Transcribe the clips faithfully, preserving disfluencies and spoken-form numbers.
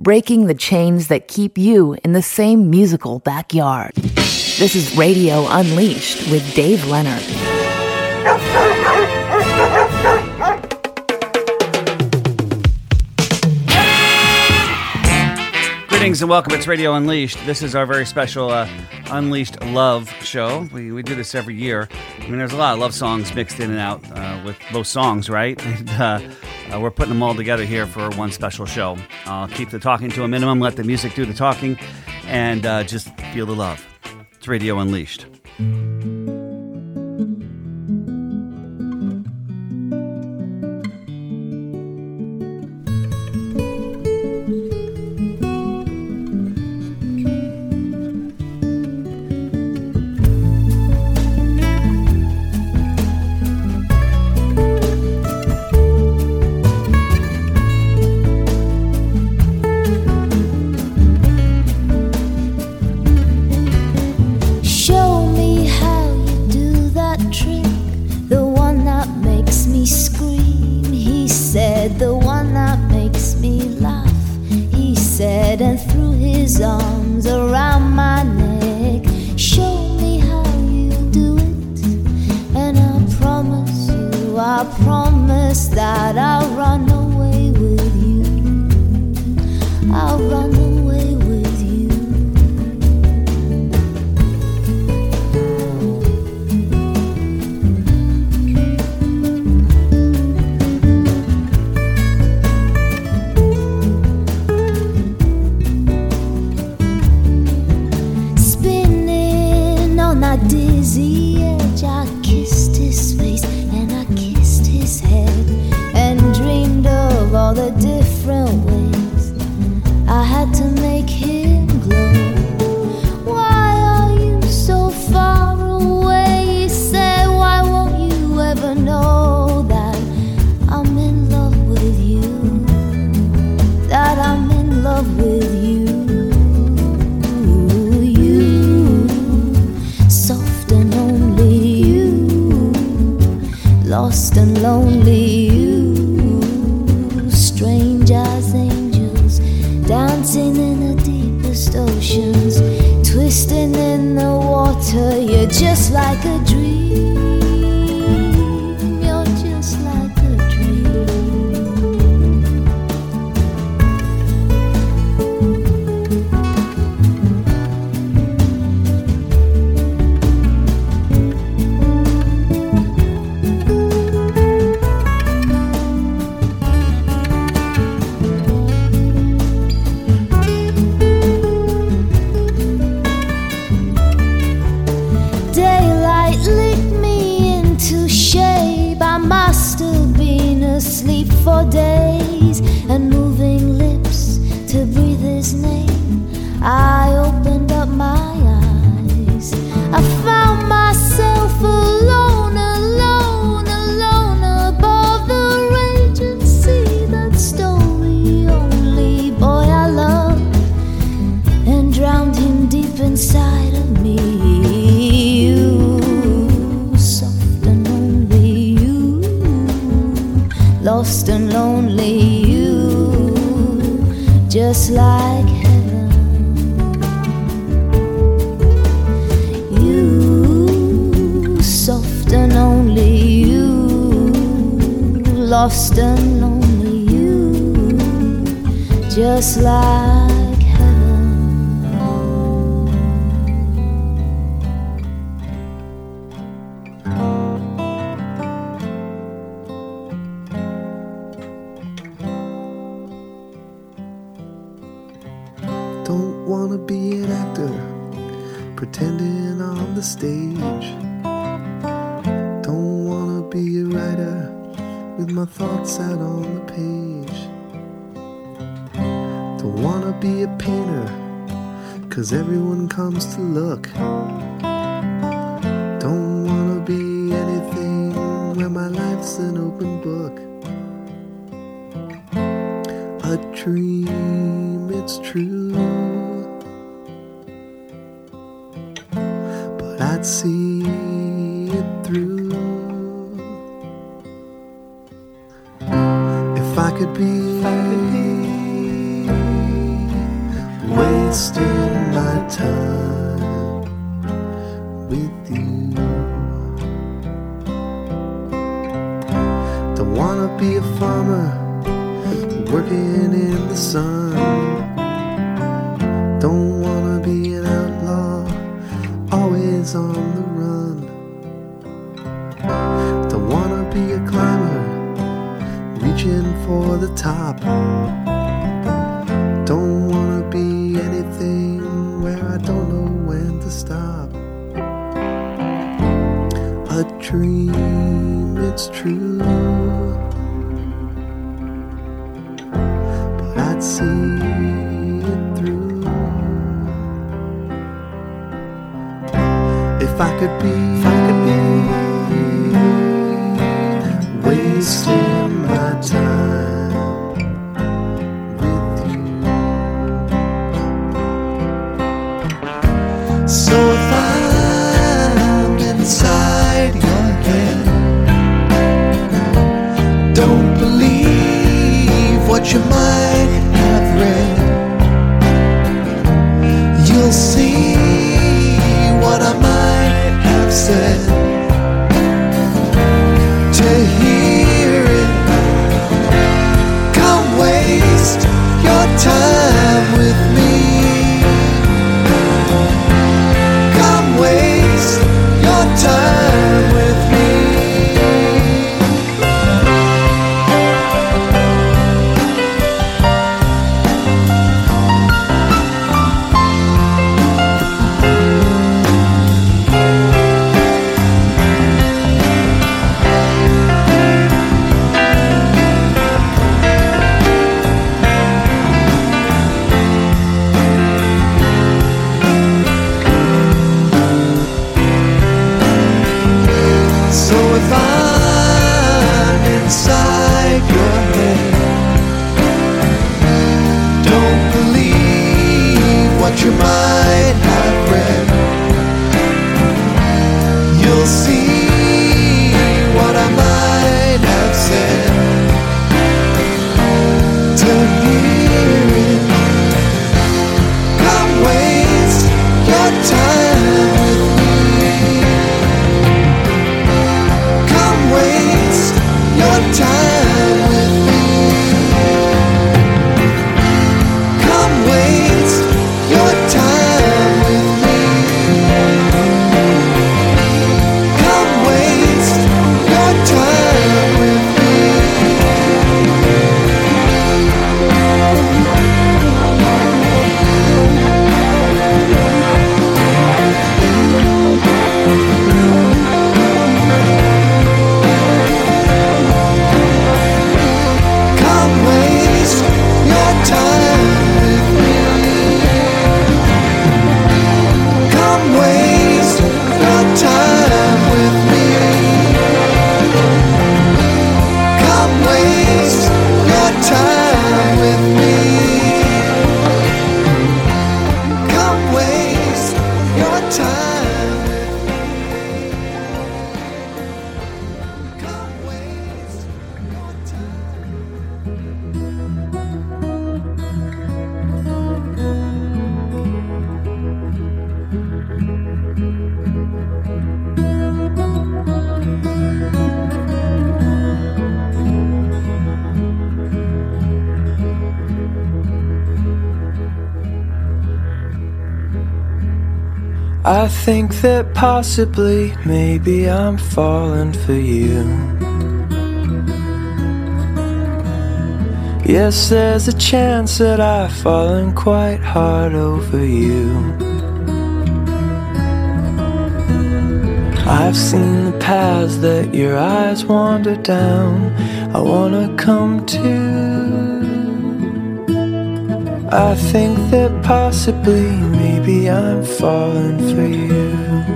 breaking the chains that keep you in the same musical backyard. This is Radio Unleashed with Dave Leonard. Greetings and welcome. It's Radio Unleashed. This is our very special uh, Unleashed Love show. We we do this every year. I mean, there's a lot of love songs mixed in and out uh, with both songs, right? And uh, uh, we're putting them all together here for one special show. I'll keep the talking to a minimum, let the music do the talking, and uh, just feel the love. It's Radio Unleashed. If I could be, if I could be wasting my time with you. Don't wanna be a farmer working in the sun. Don't wanna be an outlaw always on the run. Don't wanna be a climber reaching for the top. Don't wanna be anything where I don't know when to stop. A dream, it's true, but I'd see it through if I could be, if I could be wasting my time with you. So if I'm inside your head, don't believe what you might have read. You'll see what I might have said. To hear it, come waste your time with me. Come waste your time with me. You might have read. You'll see what I might have said. To hear it, come waste your time with me. Come waste your time with me. Come waste your time with me. Come waste your time with me. Come waste your time with me. Come waste your time with me. Come waste your time with me. Come waste your time with me. Come waste your I think that possibly, maybe I'm falling for you. Yes, there's a chance that I've fallen quite hard over you. I've seen the paths that your eyes wander down. I wanna come to. I think that possibly, maybe I'm falling for you.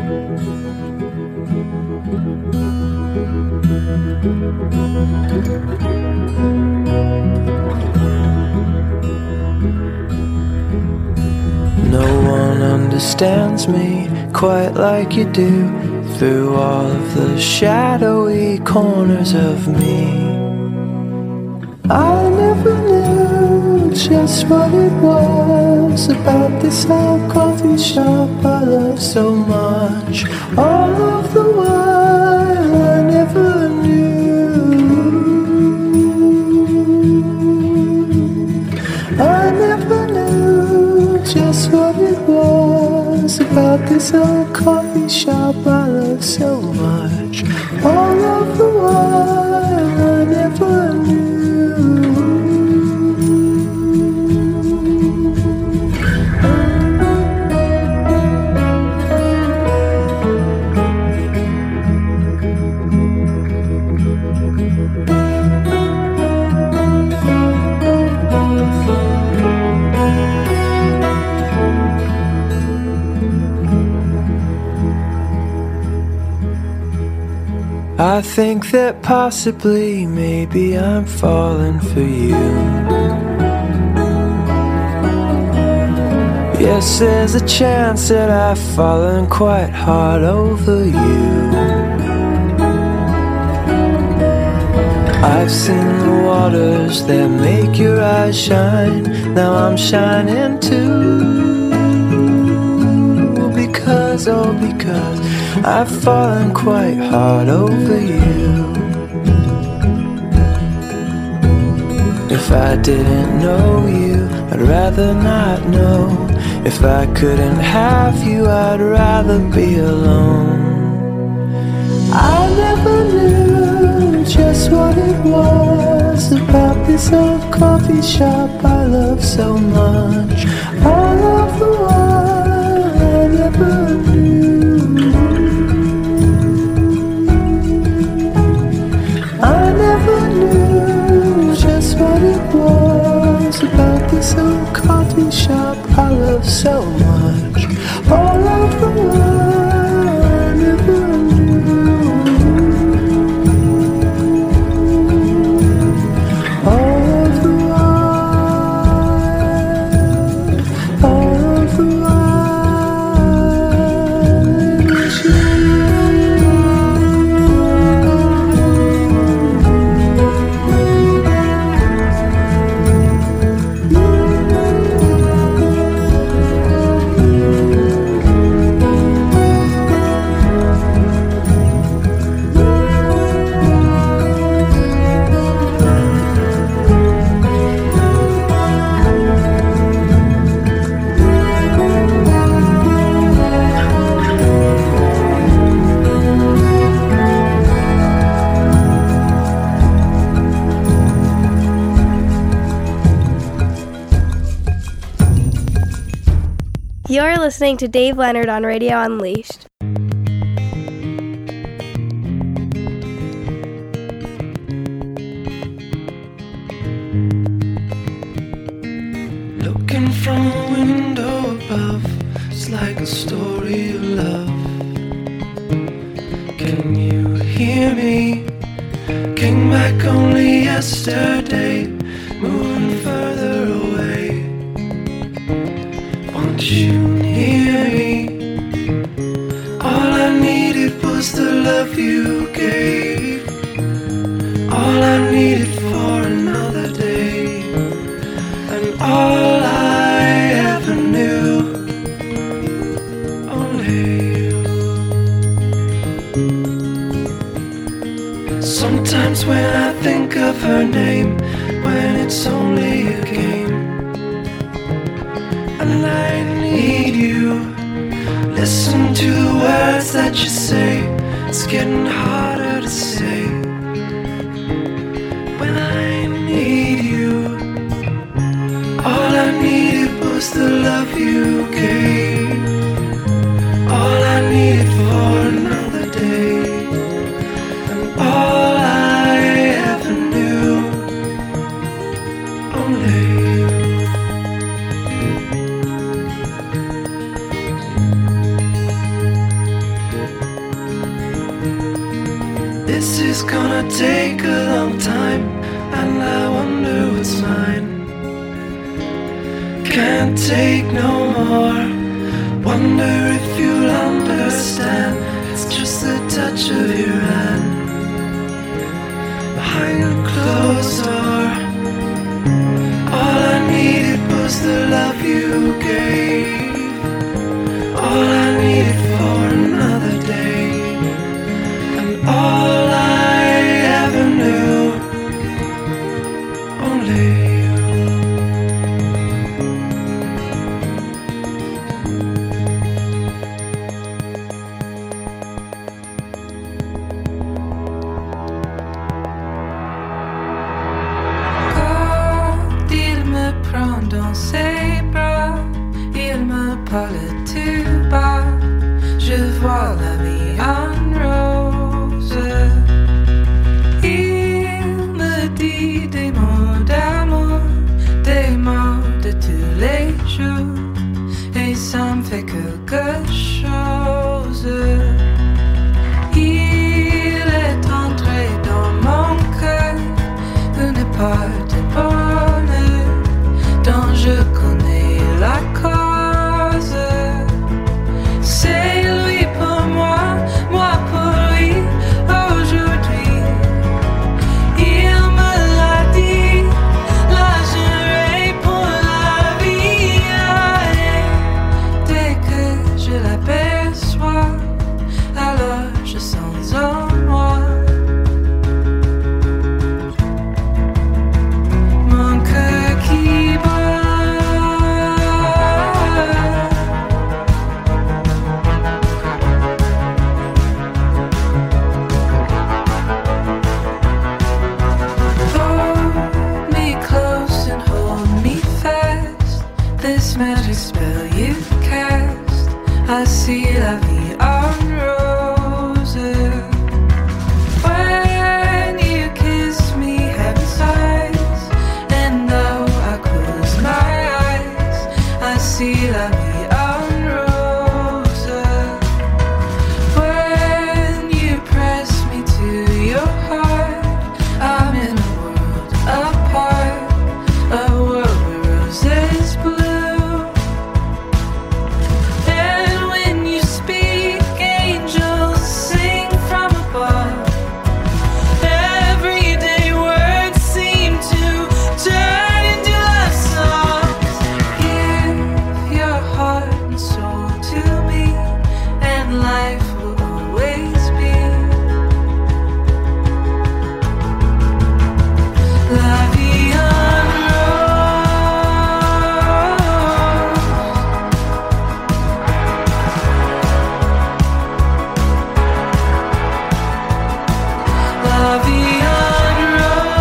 No one understands me quite like you do, through all of the shadowy corners of me. I never knew just what it was was about this old coffee shop I love so much. All of the while I never knew, I never knew just what it was about this old coffee shop I love so much. All of the while I never knew. I think that possibly, maybe I'm falling for you. Yes, there's a chance that I've fallen quite hard over you. I've seen the waters that make your eyes shine. Now I'm shining too. Because, oh because I've fallen quite hard over you. If I didn't know you, I'd rather not know. If I couldn't have you, I'd rather be alone. I never knew just what it was about this old coffee shop I love so much. All of the while I never knew, I never knew just what it was about this old coffee shop I love so much. All of the while I never knew, all of the while, all of the while it was you. You're listening to Dave Leonard on Radio Unleashed. Looking from a window above, it's like a story of love. Can you hear me? Came back only yesterday, moving further away. Won't you hear me? All I needed was the love you gave. All I needed for another day. And all I ever knew, only you. Sometimes when I think of her name, when it's only a game, and I need you. Listen to the words that you say, it's getting harder to say. When I need you, all I needed was the love you gave. All I needed for another day. And all I ever knew, only you. This is gonna take a long time, and I wonder what's mine. Can't take no more. Wonder if you'll understand. It's just the touch of your hand behind a closed door. All I needed was the love you you gave, all I needed for another day, and all I ever knew, only you. Quand il me prend dans ses bras, il me parle tout bas, je vois la vie en rose. Il me dit des mots d'amour, des mots de tous les jours, et ça me fait quelque chose. Il est entré dans mon cœur, une part de bonheur dont je connais la cause. C'est lui pour moi, moi pour lui aujourd'hui. Il me l'a dit, là j'irai pour la vie. Et dès que je l'aperçois, alors je sens en moi mon cœur qui bat. Hold me close and hold me fast. This magic spell you cast, I see la vie en rose. When you kiss me, heaven sighs, and though I close my eyes, I see la vie en rose. When you press me to your heart, I'm in a world apart, a world where roses bloom. And when you speak, angels sing from above. Everyday words seem to turn into love songs. Give your heart and soul to me, and life will always be la vie en rose. La vie en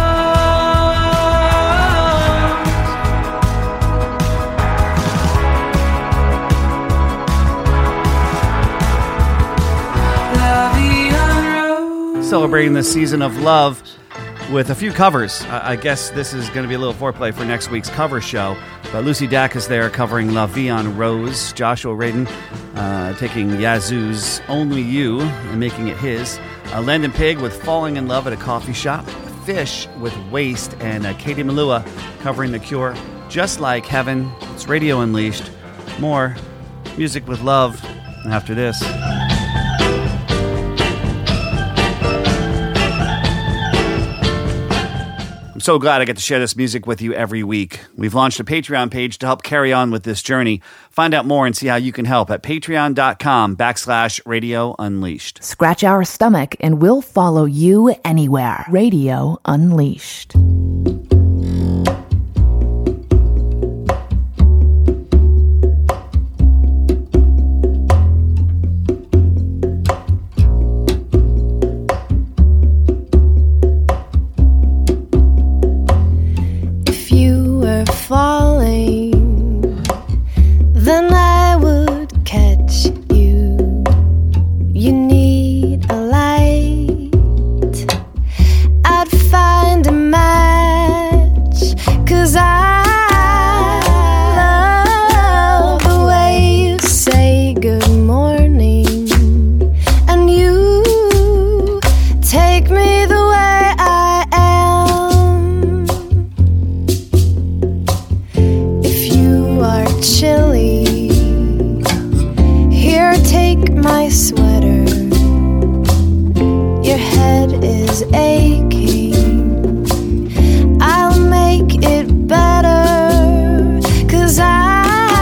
rose. La vie en rose. Celebrating the season of love with a few covers. I I guess this is going to be a little foreplay for next week's cover show. But Lucy Dacus there covering La Vie en Rose. Joshua Radin uh, taking Yazoo's Only You and making it his. Uh, Landon Pig with Falling in Love at a Coffee Shop. Fish with Waste. And uh, Katie Malua covering The Cure. Just Like Heaven. It's Radio Unleashed. More music with love after this. I'm so glad I get to share this music with you every week. We've launched a Patreon page to help carry on with this journey. Find out more and see how you can help at patreon.com backslash Radio Unleashed. Scratch our stomach and we'll follow you anywhere. Radio Unleashed. If you were falling, then I would catch you. You need a light. I'd find a match, 'cause I love the way you say good morning, and you take me the way I am. If you are chilly, here, take my sweater. Your head is aching, I'll make it better, 'cause I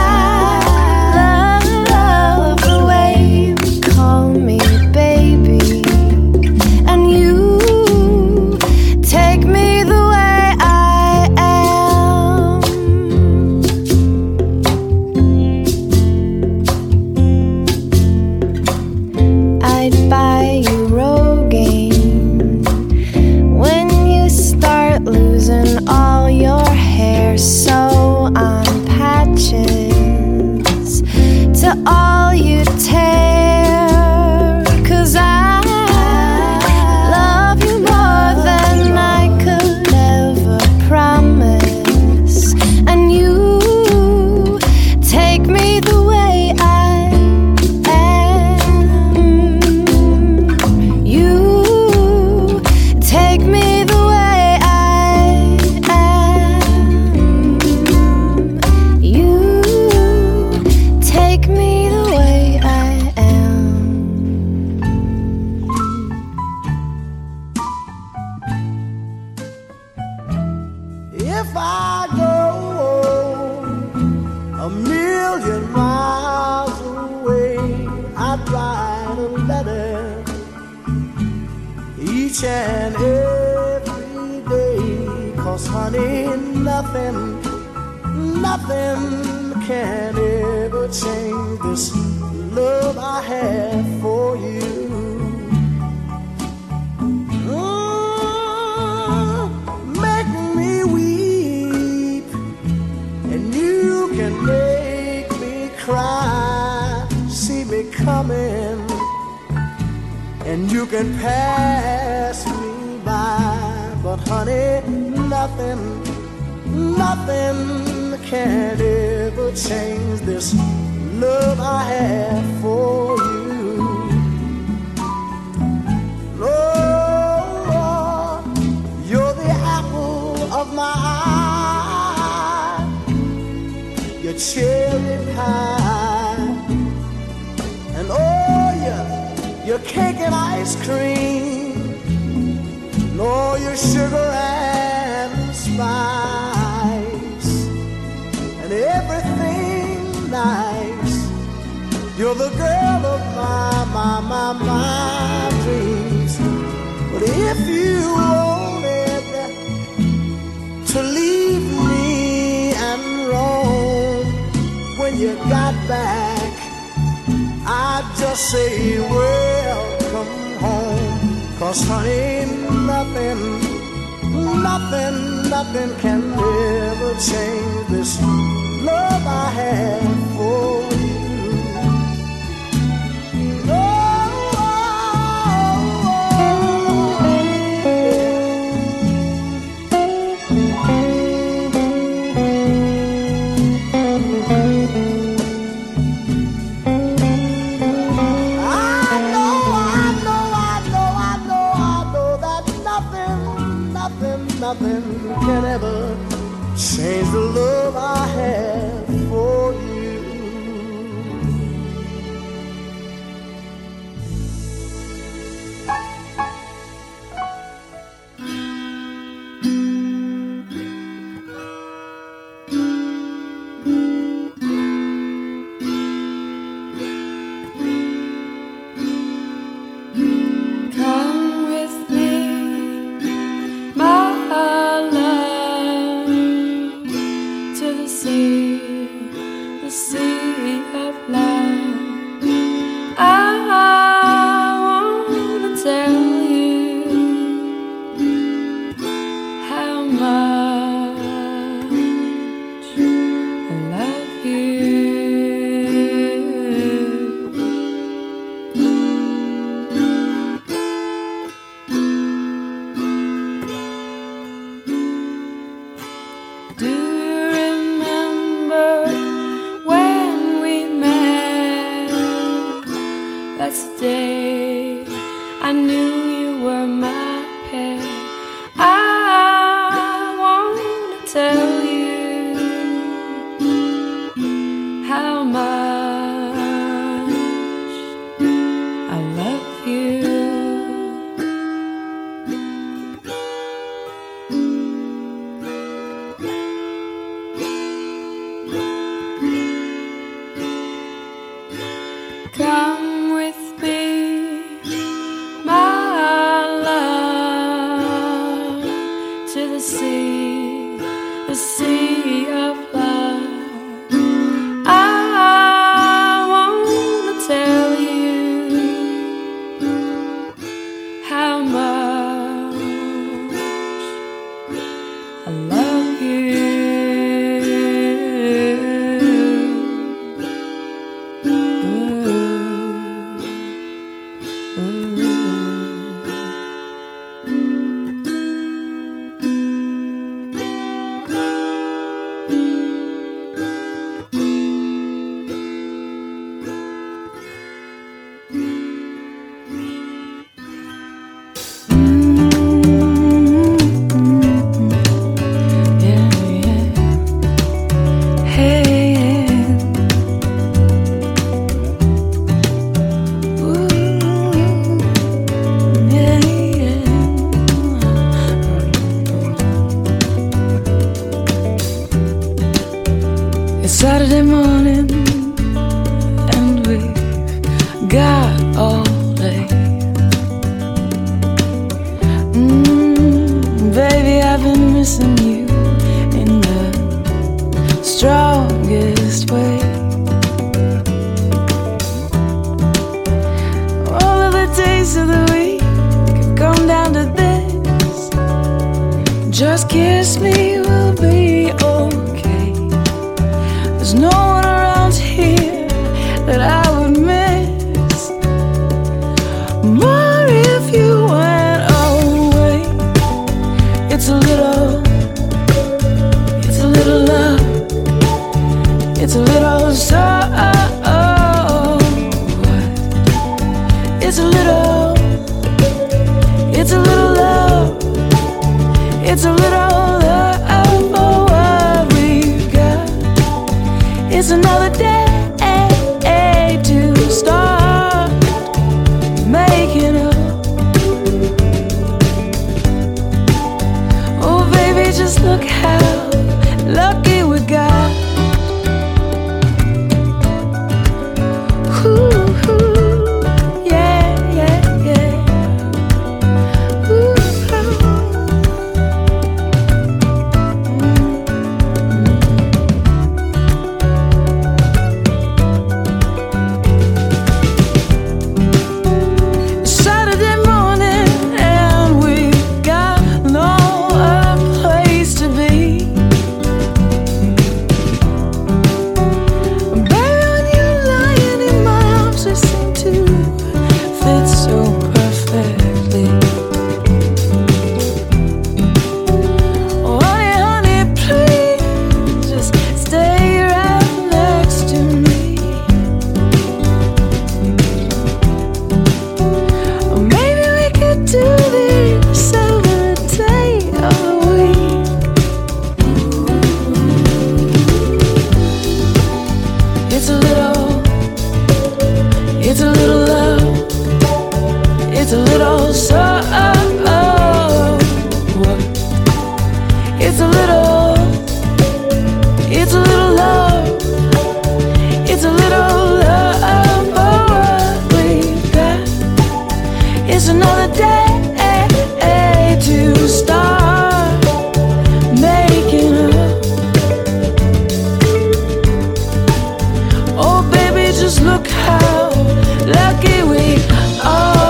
a million miles away, I'd write a letter each and every day. 'Cause honey, nothing, nothing can ever change this love I have for you. Mm, make me weep, and you can make me cry. See me coming, and you can pass me by. But honey, nothing, nothing can ever change this love I have for you. Lord, you're the apple of my eye, your cherry pie, and oh yeah, your cake and ice cream, no, your sugar and spice, and everything nice. You're the girl of my, my, my, my dreams. But if you wanted to leave me and roam, when you got back, I'd just say welcome home. 'Cause honey, nothing, nothing, nothing can ever change this love I have for you. Oh, oh, nothing can ever change the love I have for you. Ooh. Saturday morning, and we've got all day. Mm, baby, I've been missing you in the strongest way. All of the days of the week have come down to this. Just kiss me, we'll be okay. There's no one around here that I would miss more if you went away. It's a little, it's a little love. It's a little so. It's a little, it's a little love. It's a little love for what we've got. It's another day to start making up. Oh, baby, just look how lucky we got. Ooh, ooh, yeah, yeah, yeah. Ooh, Saturday morning, and we've got no other place to be. Baby, when you're lying in my arms, we seem to fit so perfectly. Oh, honey, honey, please just stay right next to me. Or maybe we could do this every day of the week. It's a little, it's a little love. It's a little so. It's a little, it's a little love. It's a little love for what we've got. It's another day to start making up. Oh, baby, just look how lucky we are.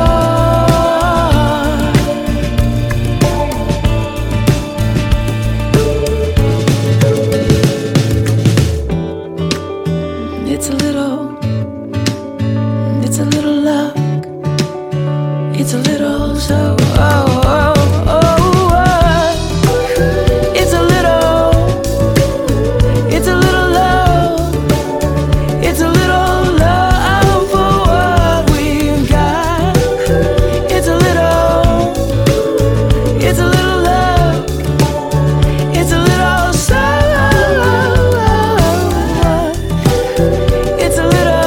It's a little, it's a little luck. It's a little so. Oh, oh, oh, oh. It's a little, it's a little love. It's a little love for what we've got. It's a little, it's a little love. It's a little so. It's a little.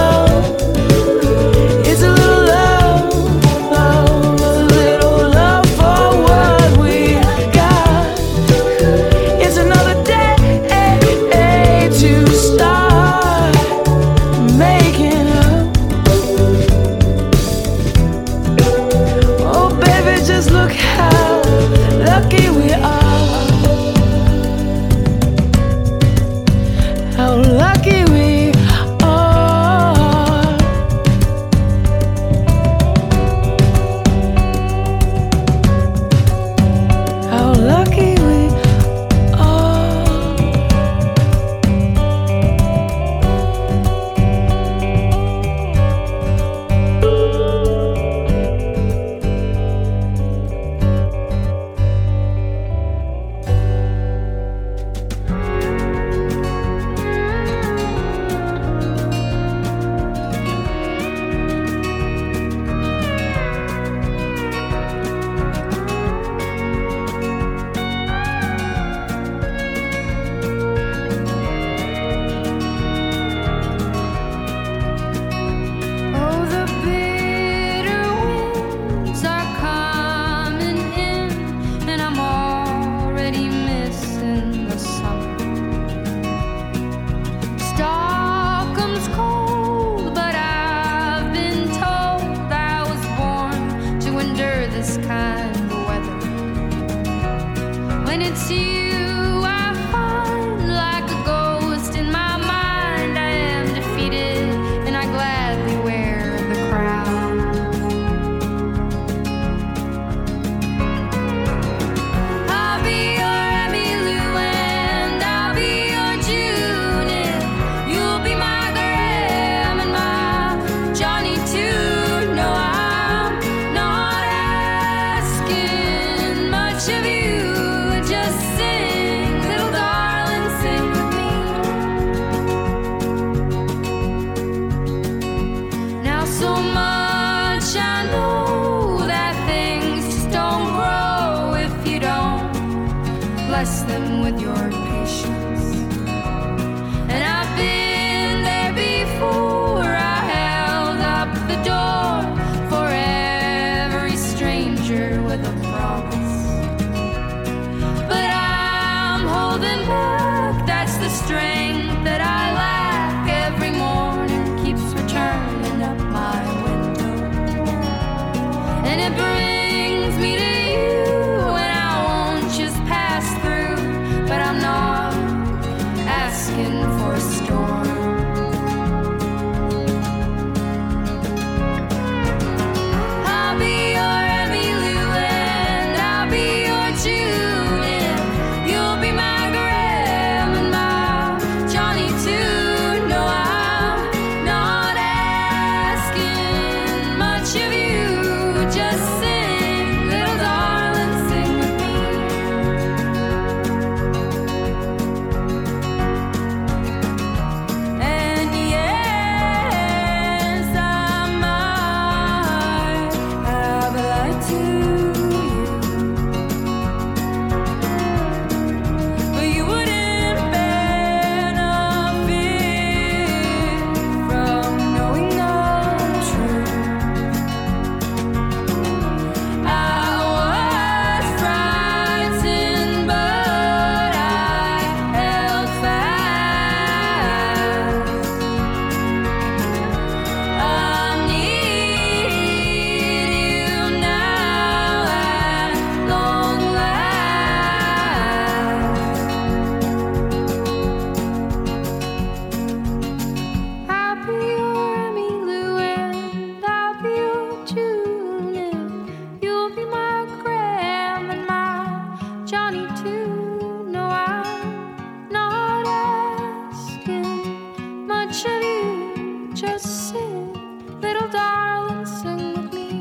just sing, little darling, sing with me.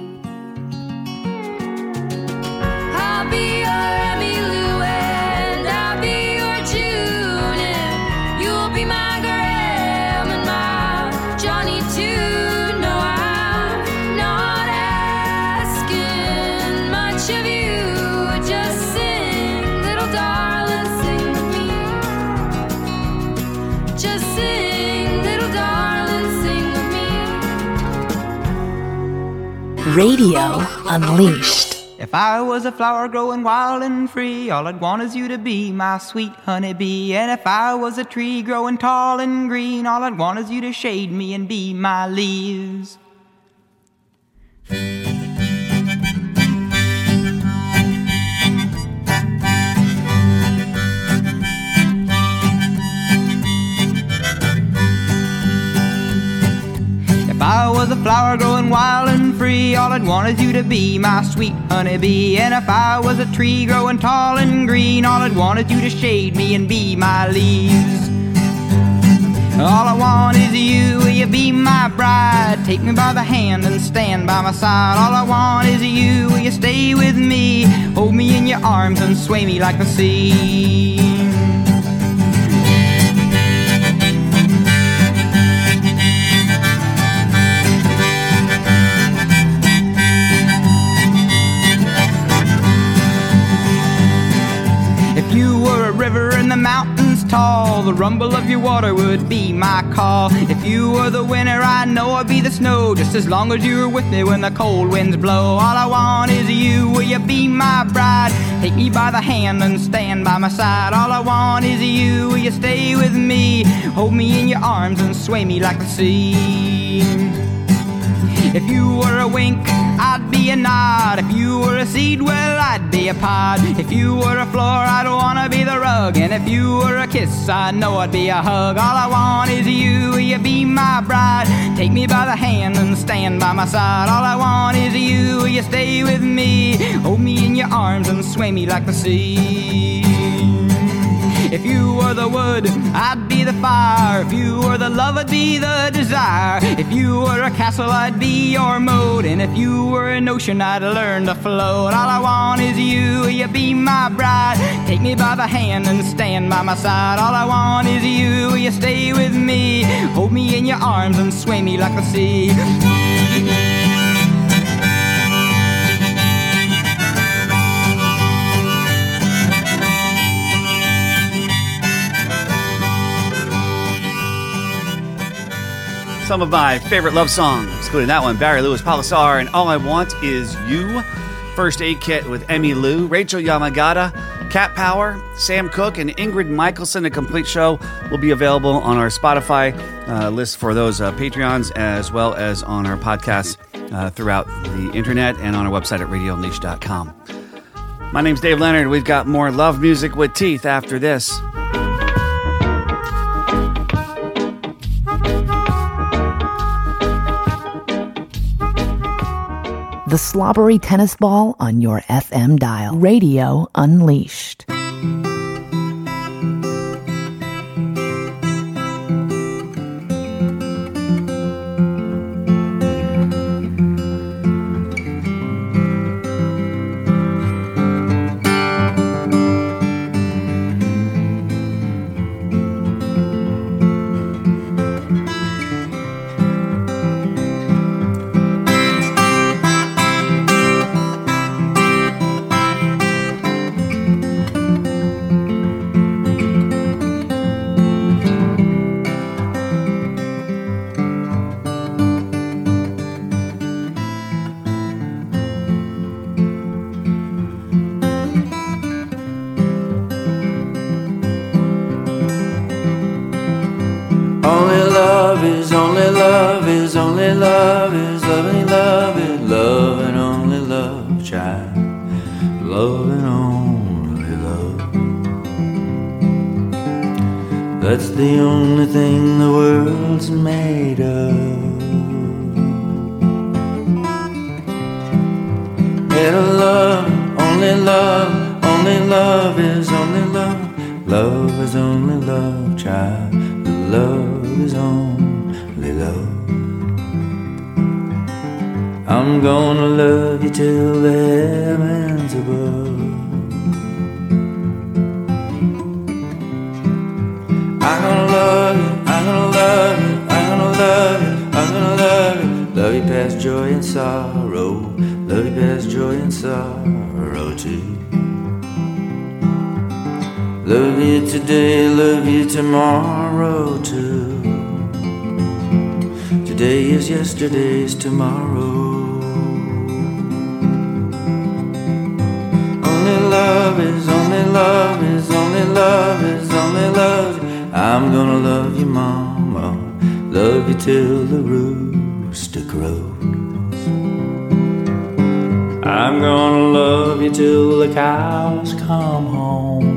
I'll be your Emmylou and I'll be your June, and you'll be my Graham and my Johnny too. No, I'm not asking much of you. Just sing, little darling, sing with me. Just sing, little darling, sing with me. Radio Unleashed. If I was a flower growing wild and free, all I'd want is you to be my sweet honeybee. And if I was a tree growing tall and green, all I'd want is you to shade me and be my leaves. If I was a flower growing wild and free, all I'd want is you to be my sweet honeybee. And if I was a tree growing tall and green, all I'd want is you to shade me and be my leaves. All I want is you, will you be my bride? Take me by the hand and stand by my side. All I want is you, will you stay with me? Hold me in your arms and sway me like the sea. If you were a river in the mountains tall, the rumble of your water would be my call. If you were the winter, I know I'd be the snow, just as long as you were with me when the cold winds blow. All I want is you, will you be my bride? Take me by the hand and stand by my side. All I want is you, will you stay with me? Hold me in your arms and sway me like the sea. If you were a wink, I'd be a nod. If you were a seed, well, I'd be a pod. If you were a floor, I'd wanna be the rug. And if you were a kiss, I know I'd be a hug. All I want is you, will you be my bride? Take me by the hand and stand by my side. All I want is you, will you stay with me? Hold me in your arms and sway me like the sea. If you were the wood, I'd be the fire. If you were the love, I'd be the desire. If you were a castle, I'd be your moat. And if you were an ocean, I'd learn to float. All I want is you, will you be my bride? Take me by the hand and stand by my side. All I want is you, will you stay with me? Hold me in your arms and sway me like the sea. Some of my favorite love songs, including that one, Barry Lewis Palisar, and All I Want Is You. First Aid Kit with Emmylou, Rachel Yamagata, Cat Power, Sam Cooke, and Ingrid Michaelson. A complete show will be available on our Spotify uh, list for those uh, Patreons, as well as on our podcasts uh, throughout the internet and on our website at radio unleashed dot com. My name's Dave Leonard. We've got more love music with teeth after this. The slobbery tennis ball on your F M dial. Radio Unleashed. Only love is, only love is, only love is, loving love is, love and only love, child. Love and only love. That's the only thing the world's made of. Made of love, only love, only love is, only love. Love is only love, child. Love is only love. I'm gonna love you till the heavens above. I'm gonna love you, I'm gonna love you, I'm gonna love you, I'm gonna love you. Love you past joy and sorrow, love you past joy and sorrow too. Love you today, love you tomorrow too. Today is yesterday's tomorrow. Only love is, only love is, only love is, only love. I'm gonna love you, mama, love you till the rooster crows. I'm gonna love you till the cows come home.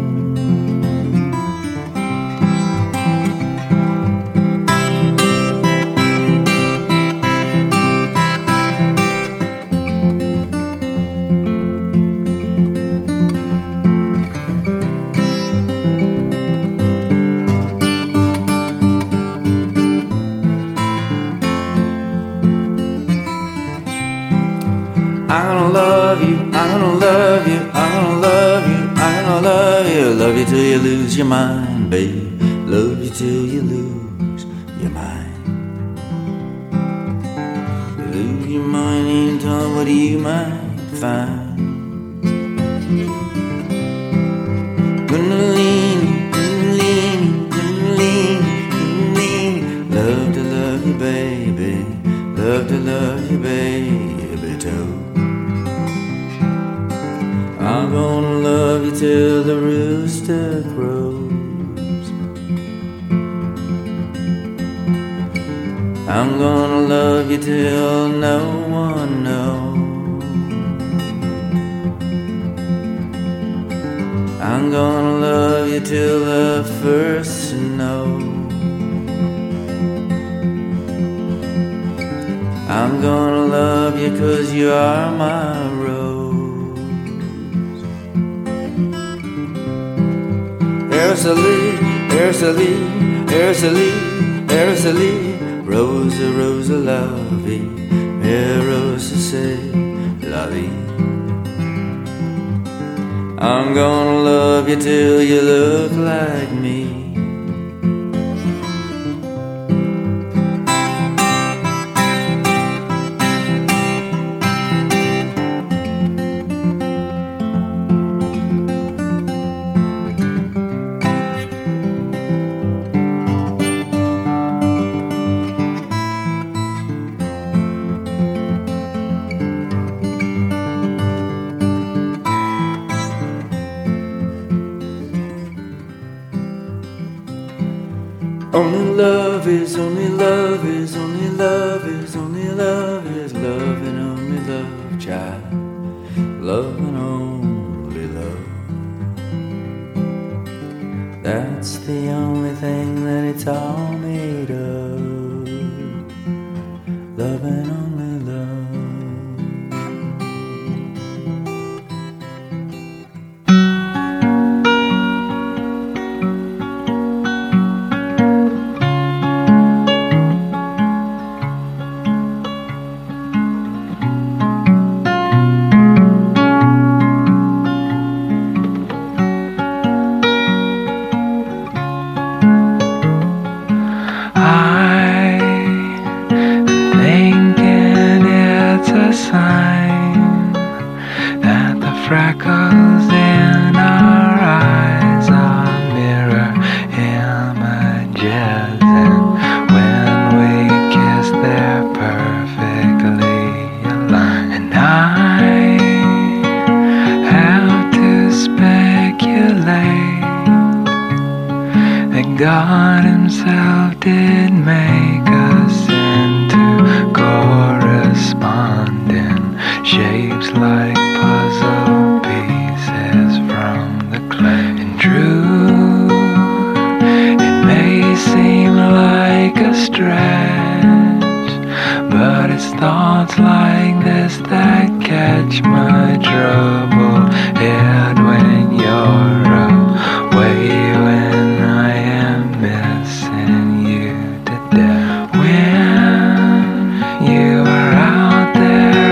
I'm gonna love you, I'm gonna love you, I'm gonna love you, I'm gonna love you. Love you till you lose your mind, babe. Love you till you lose your mind. You lose your mind, ain't telling what you might find. Kundalini, Kundalini, Kundalini, Kundalini. Love to love you, baby. Love to love you, baby, too. I'm gonna love you till the rooster crows. I'm gonna love you till no one knows. I'm gonna love you till the first snow. I'm gonna love you 'cause you are my rose. Araceli, Araceli, Araceli, Araceli, Rosa, Rosa, lovey, Rosa, say, lovey. I'm gonna love you till you look like me. Only love is, only love is, only love is, only love is, love and only love, child. Love and only love. That's the only thing that it's all made of. Love and only love. Freckles in our eyes are mirror images, and when we kiss they're perfectly aligned. And I have to speculate that God himself did make us into corresponding shapes like puzzle pieces from the clay. And true, it may seem like a stretch, but it's thoughts like this that catch my troubled head when you're away, when I am missing you to death. When you are out there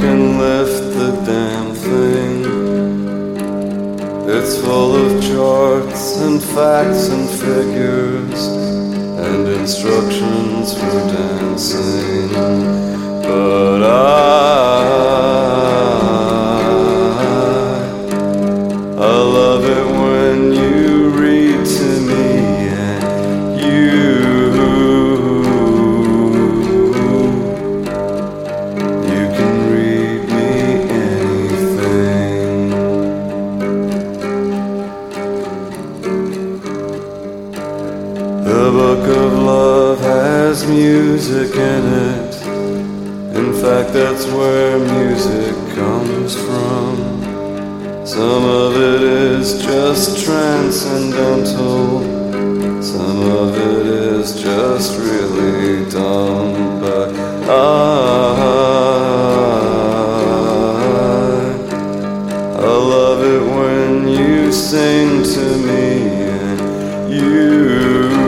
can lift the damn thing. It's full of charts and facts and figures and instructions for dancing. But I, I love it when you read to me and you, you can read me anything. The book of love has music in it. In fact, that's where music comes from. Some of it is just transcendental, some of it is just really dumb. But I, I love it when you sing to me and you,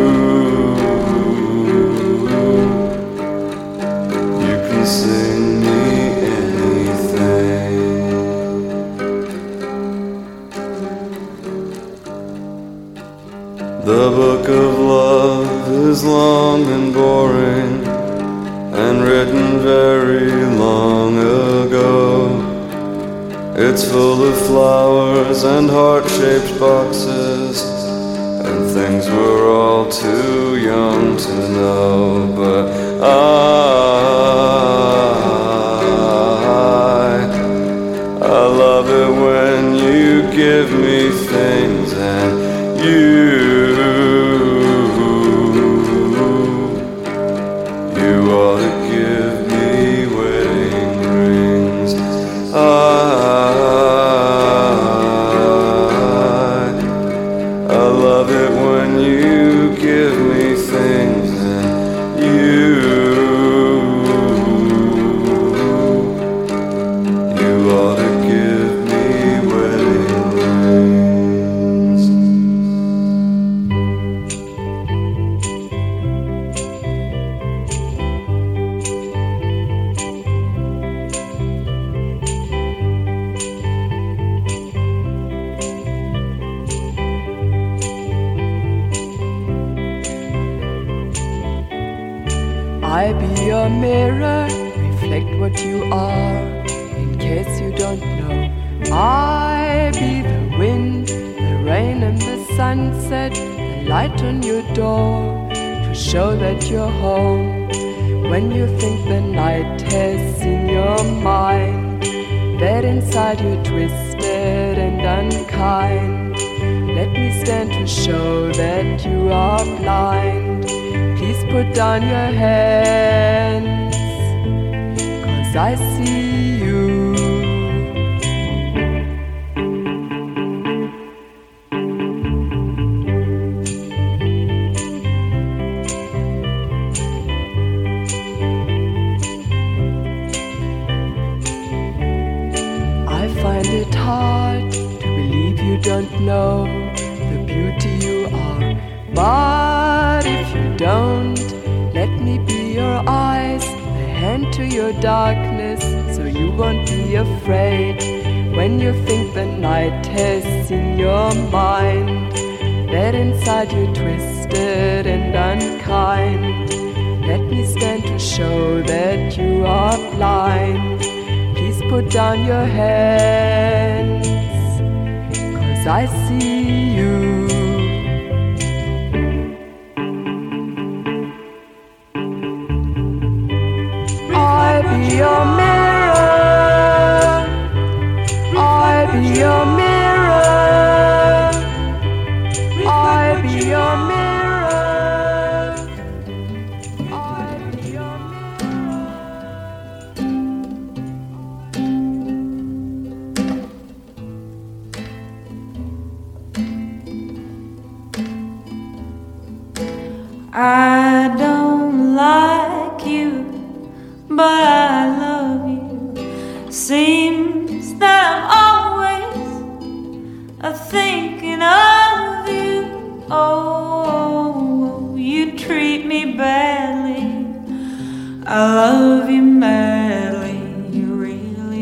sing me anything. The book of love is long and boring and written very long ago. It's full of flowers and heart-shaped boxes and things we're all too young to know. But I, I love it when you give me things and you, you ought to give me wedding rings. I, I love it when you give me things and you, you ought to give me wedding rings. I be your mirror, reflect what you are, in case you don't know. I be the wind, the rain and the sunset, the light on your door, to show that you're home. When you think the night has seen your mind, that inside you're twisted and unkind, let me stand to show that you are blind. Please put down your hands, 'cause I see you. I find it hard to believe you don't know the beauty you are. But if you don't, let me be your eyes, the hand to your darkness, so you won't be afraid. When you think the night has seen your mind, that inside you're twisted and unkind, let me stand to show that you are blind. Please put down your hands, 'cause I see you. I be your mirror, I be your mirror, I be your mirror, I be your I don't like you, but I love you. Seems that I'm always a thinking of you. Oh, you treat me badly, I love you madly, you really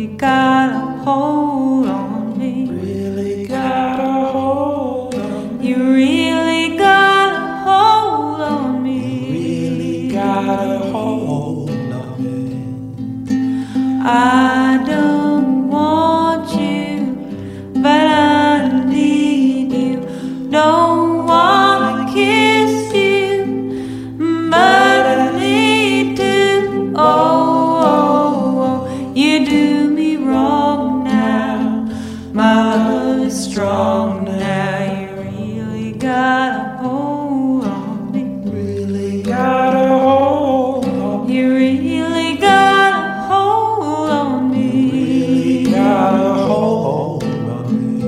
I don't want you, but I need you. Don't wanna kiss you, but I need to. Oh, oh, oh, you do me wrong now. My love is strong now. You really got a hold on me. Really got a hold on me. You really got a hold on me. Really got a hold on me.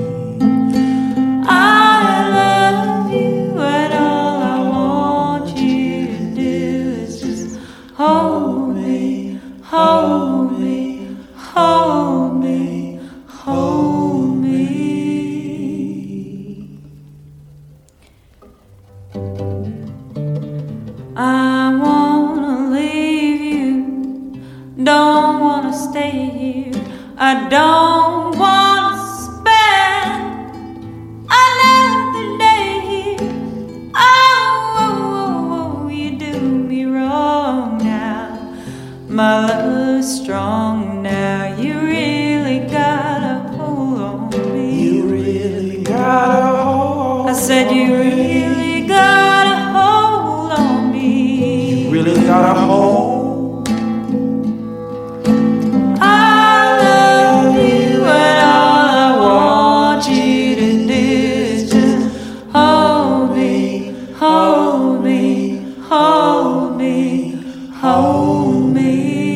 I love you, and all I want you to do is just hold me, hold me, hold me, hold me. I wanna leave you, don't wanna stay here. I don't wanna spend another day here. Oh, oh, oh, you do me wrong now. My love's strong now. You really got a hold on me. You really got a hold. I said you really got a hold on me. You really got a hold. I love you, and all I want you to do is just hold me, hold me, hold me, hold me.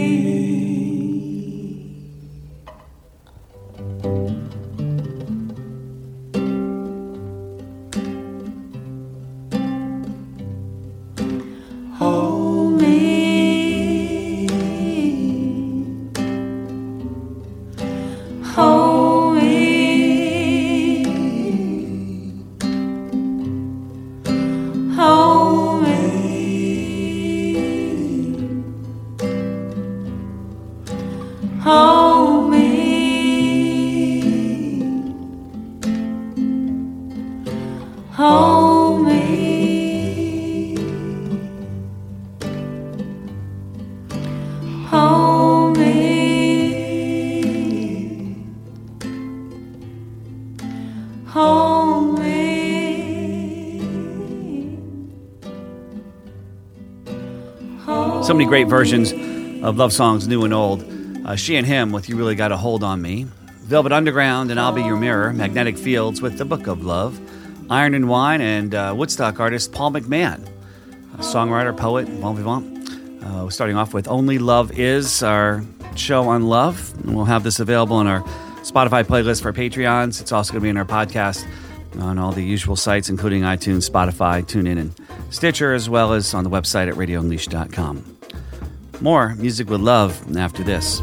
Hold me, hold me, hold me, hold me, hold me. Hold me, hold me, hold So many great versions of love songs, new and old. Uh, She and Him with You Really Got a Hold on Me. Velvet Underground and I'll Be Your Mirror. Magnetic Fields with The Book of Love. Iron and Wine and uh, Woodstock artist Paul McMahon. A songwriter, poet, bon vivant. Uh, starting off with Only Love Is, our show on love. And we'll have this available on our Spotify playlist for Patreons. It's also going to be in our podcast on all the usual sites, including iTunes, Spotify, TuneIn, and Stitcher, as well as on the website at radio unleashed dot com. More music with love after this.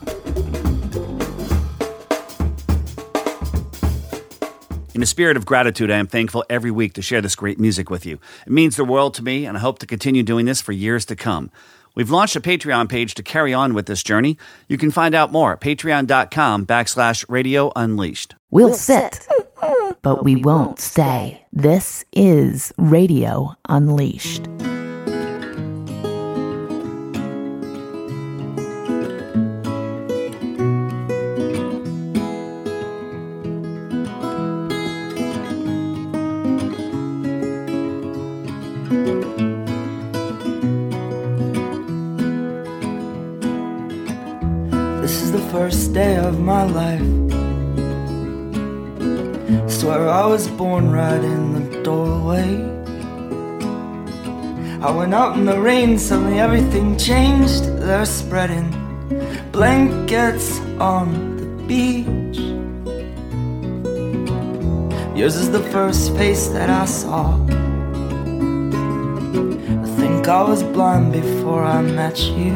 In the spirit of gratitude, I am thankful every week to share this great music with you. It means the world to me, and I hope to continue doing this for years to come. We've launched a Patreon page to carry on with this journey. You can find out more at patreon.com backslash radio unleashed. We'll sit, but we won't stay. This is Radio Unleashed. This is the first day of my life. Swear I was born right in the doorway. I went out in the rain, suddenly everything changed. They're spreading blankets on the beach. Yours is the first face that I saw. I think I was blind before I met you.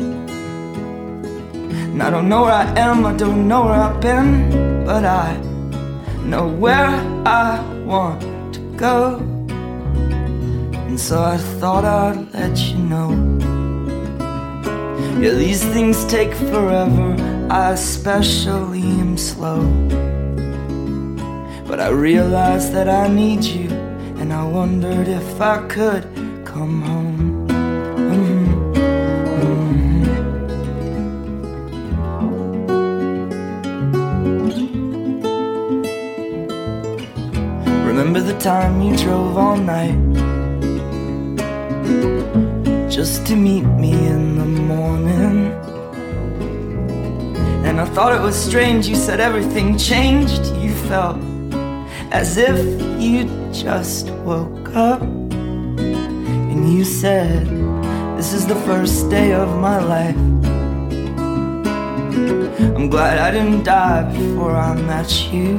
And I don't know where I am, I don't know where I've been, but I know where I want to go. And so I thought I'd let you know. Yeah, these things take forever, I especially am slow. But I realized that I need you, and I wondered if I could come home. Mm-hmm. Mm-hmm. Remember the time you drove all night just to meet me in the morning? And I thought it was strange, you said everything changed. You felt as if you just woke up. And you said, this is the first day of my life. I'm glad I didn't die before I met you.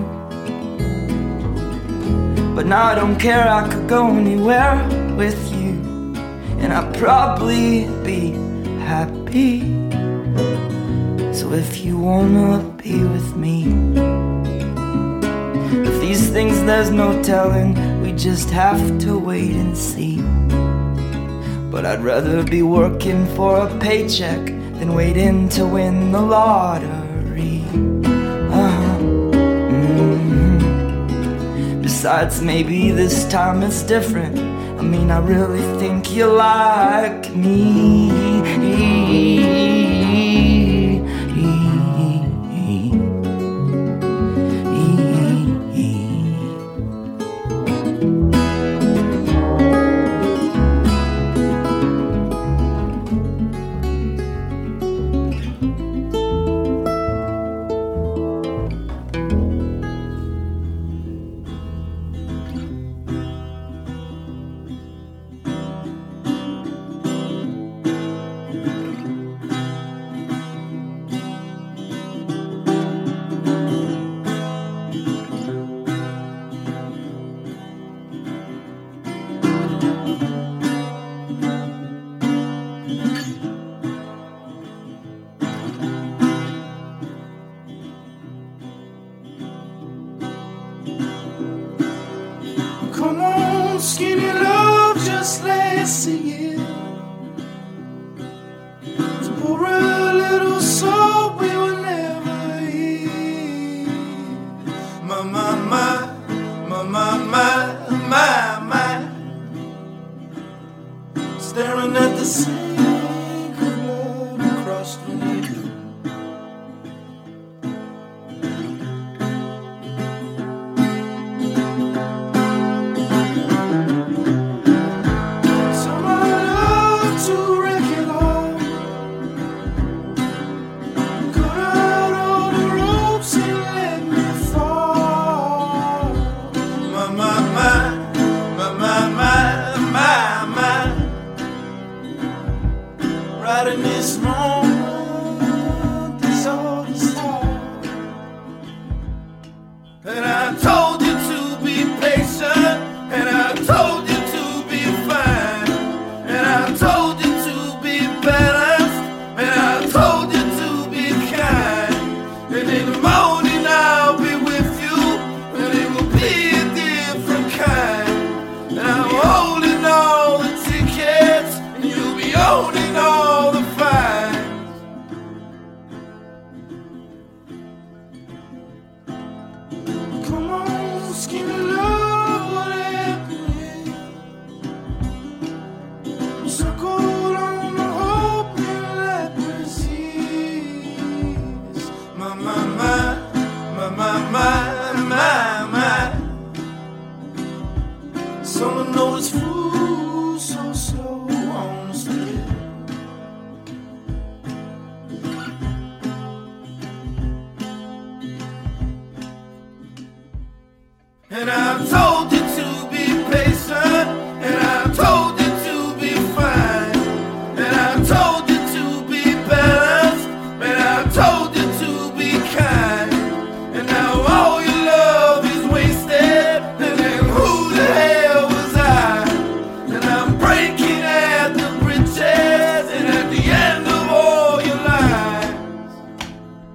But now I don't care, I could go anywhere with you, and I'd probably be happy. So if you wanna be with me, if these things there's no telling, we just have to wait and see. But I'd rather be working for a paycheck than waiting to win the lottery. Uh-huh. Mm-hmm. Besides, maybe this time it's different. I mean, I really think you like me.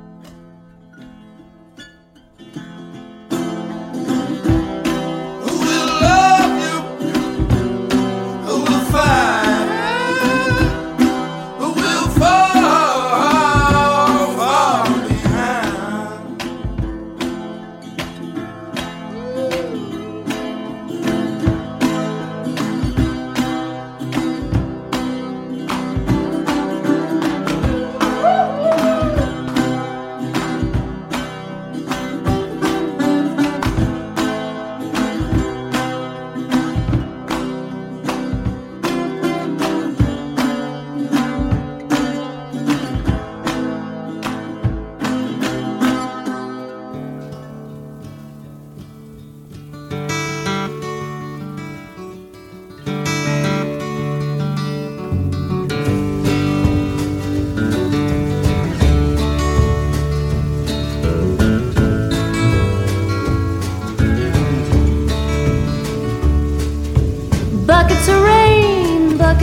Who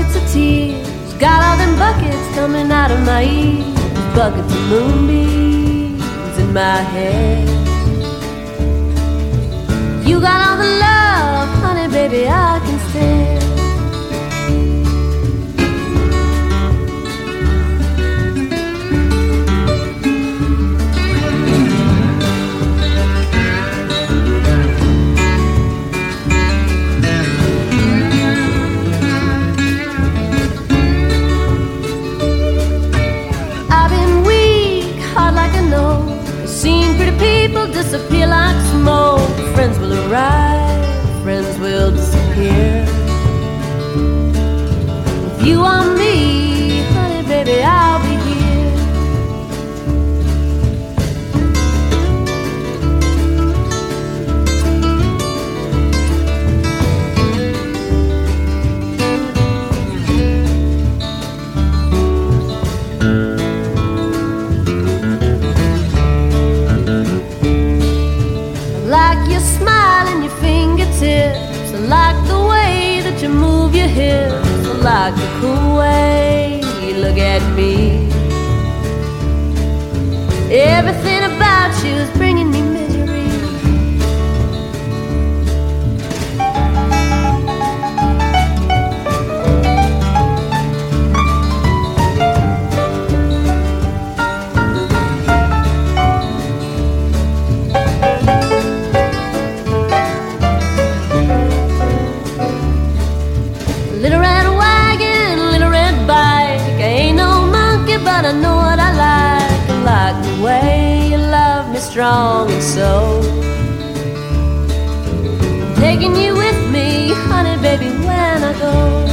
buckets of tears. Got all them buckets coming out of my ears. Buckets of moonbeams in my head. You got all the love, honey, baby, I can stand. Seen pretty people disappear like smoke. Friends will arrive, friends will disappear. If you want me, honey, baby, I'll be here. I like the way that you move your hips. I like the cool way you look at me. Everything about you is bringing me misery. But I know what I like. I like the way you love me strong and so. I'm taking you with me, honey, baby, when I go.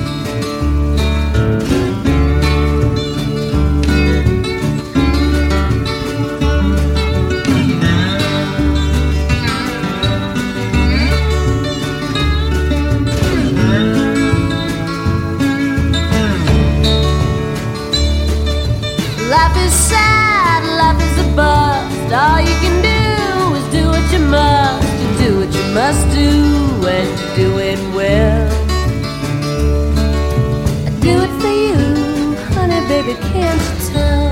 Life is sad, life is a bust. All you can do is do what you must. To do what you must do and to do it well. I do it for you, honey, baby, can't you tell?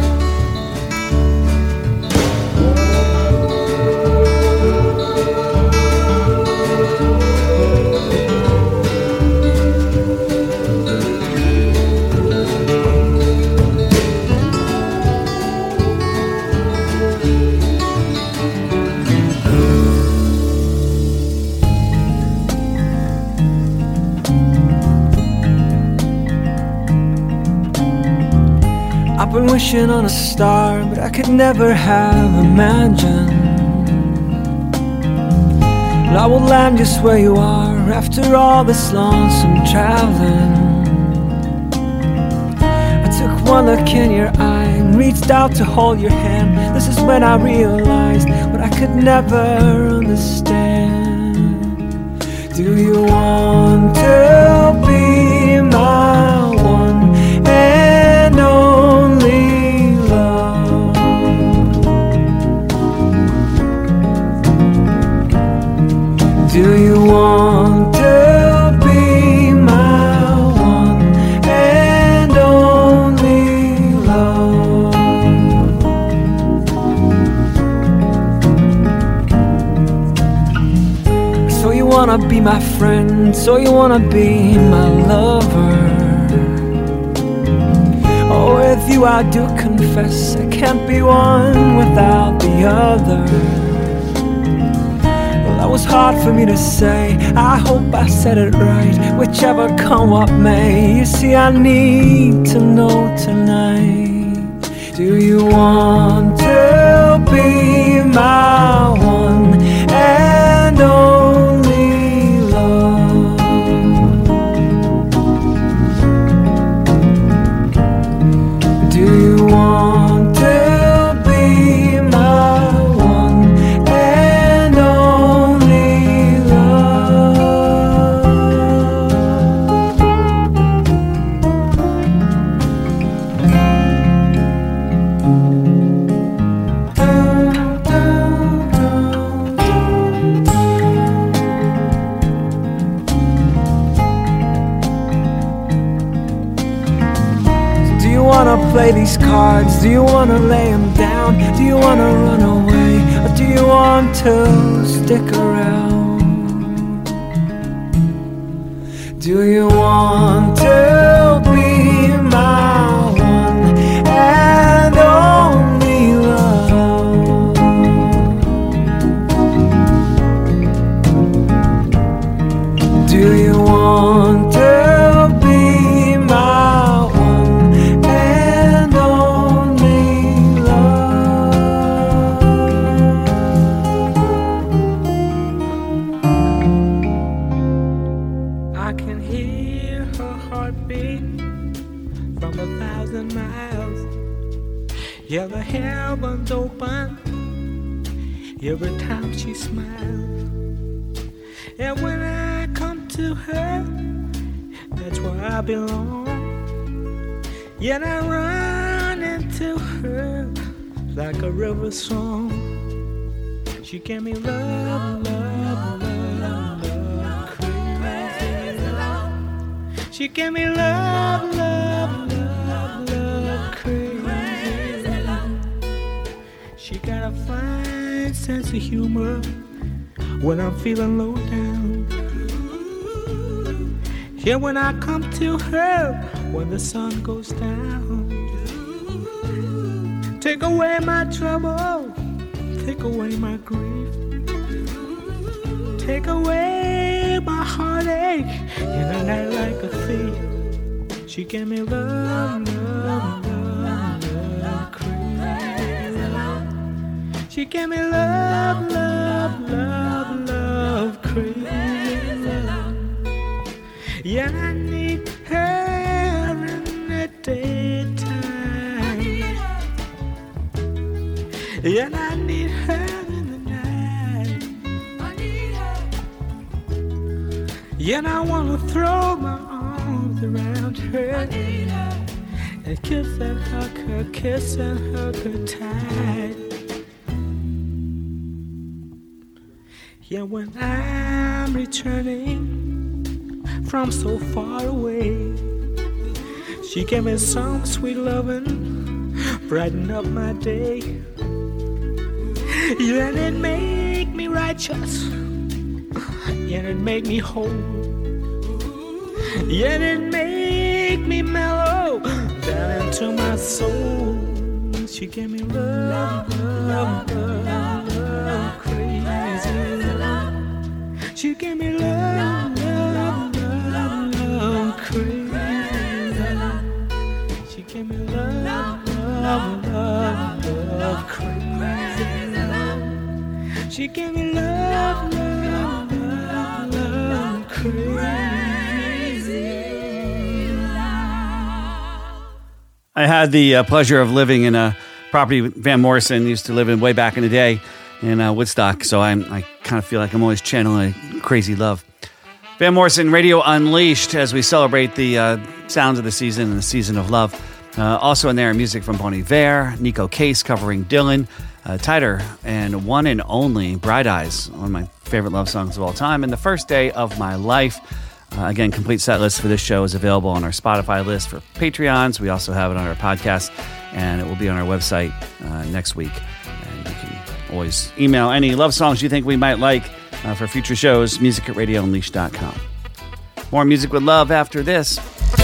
I've been wishing on a star, but I could never have imagined that I will land just where you are after all this lonesome traveling. I took one look in your eye and reached out to hold your hand. This is when I realized what I could never understand. Do you want to be my one and only love? Do you want to be my one and only love? So you wanna be my friend, so you wanna be my lover. Oh, with you I do confess I can't be one without the other. Well, that was hard for me to say, I hope I said it right. Whichever come what may, you see I need to know tonight. Do you want to be my one and only love? Do you want to be my one and only love? play these cards? Do you wanna lay them down? Do you wanna run away? Or do you want to stick around? Do you want to be my one and only love? Do you want to be my one and only love? I can hear her heartbeat from a thousand miles. Yeah, the heavens open every time she smiles. And when I come to her, that's where I belong. Yet I run into her like a river song. She gave me love, love, love, love, crazy love. She gave me love, love, love, love, crazy love. She got a fine sense of humor when I'm feeling low down. Yeah, when I come to her, when the sun goes down. Take away my trouble, take away my grief, take away my heartache in a night like a thief. She gave me love, love, love, love, crazy love. She gave me love, love, love, love, crazy love. Yeah, I need her in the daytime. Yeah, I need her in the night. I need her. Yeah, I wanna throw my arms around her. I need her. And kiss and hug her, kiss and hug her tight. Yeah, when I'm returning from so far away, she gave me some sweet loving, brighten up my day. Yeah, and it make me righteous, yeah, and it make me whole, yeah, and it make me mellow down into my soul. She gave me love, love, love, love, crazy love. She gave me love, love, love, love, crazy love. She gave me love, love, love, love, crazy love. She gave me love, love, love, love, crazy love. I had the uh, pleasure of living in a property Van Morrison used to live in way back in the day in uh, Woodstock, so I'm, I kind of feel like I'm always channeling crazy love. Van Morrison, Radio Unleashed, as we celebrate the uh, sounds of the season and the season of love. Uh, also in there, music from Bon Iver, Nico Case covering Dylan, uh, Tighter, and One and Only, Bright Eyes, one of my favorite love songs of all time, and The First Day of My Life. Uh, again, complete set list for this show is available on our Spotify list for Patreons. We also have it on our podcast, and it will be on our website uh, next week. And you can always email any love songs you think we might like uh, for future shows, music at radio unleashed dot com. More music with love after this.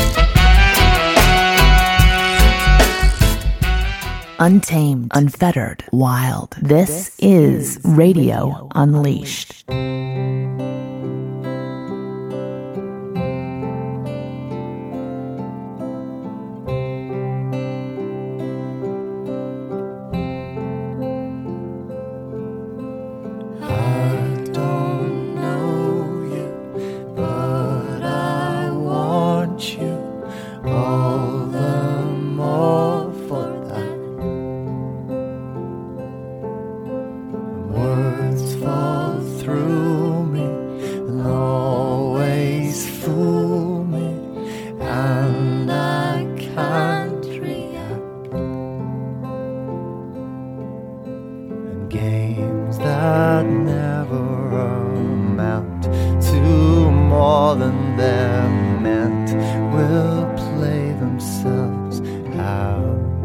Untamed, unfettered, wild. This is Radio Unleashed. They're meant will play themselves out.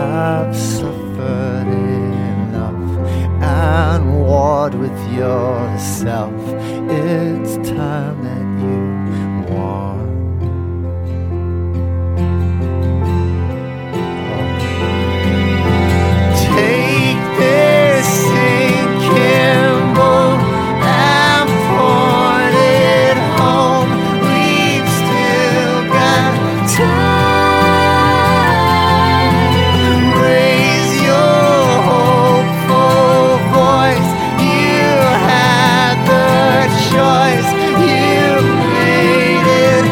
I've suffered enough and warred with yourself. It's time that you won. Take this sinking boat and point it home. We've still got time. Raise your hopeful voice. You had the choice. You made it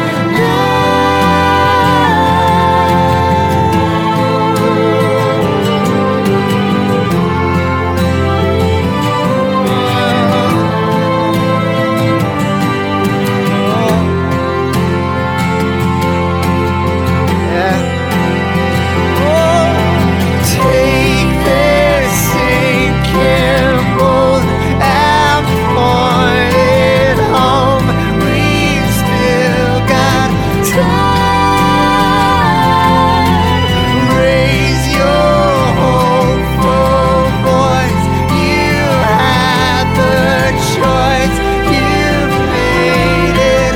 Take this sinking boat and point it home. We've still got time. Raise your hopeful voice. You had the choice. You made it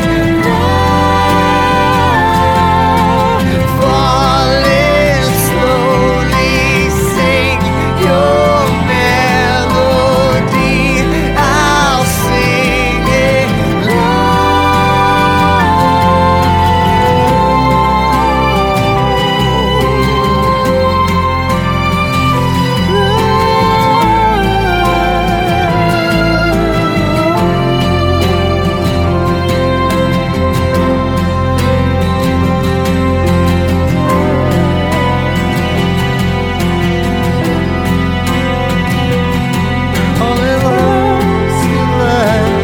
now. Falling slowly, sing your melody. I'll sing it only loves you left.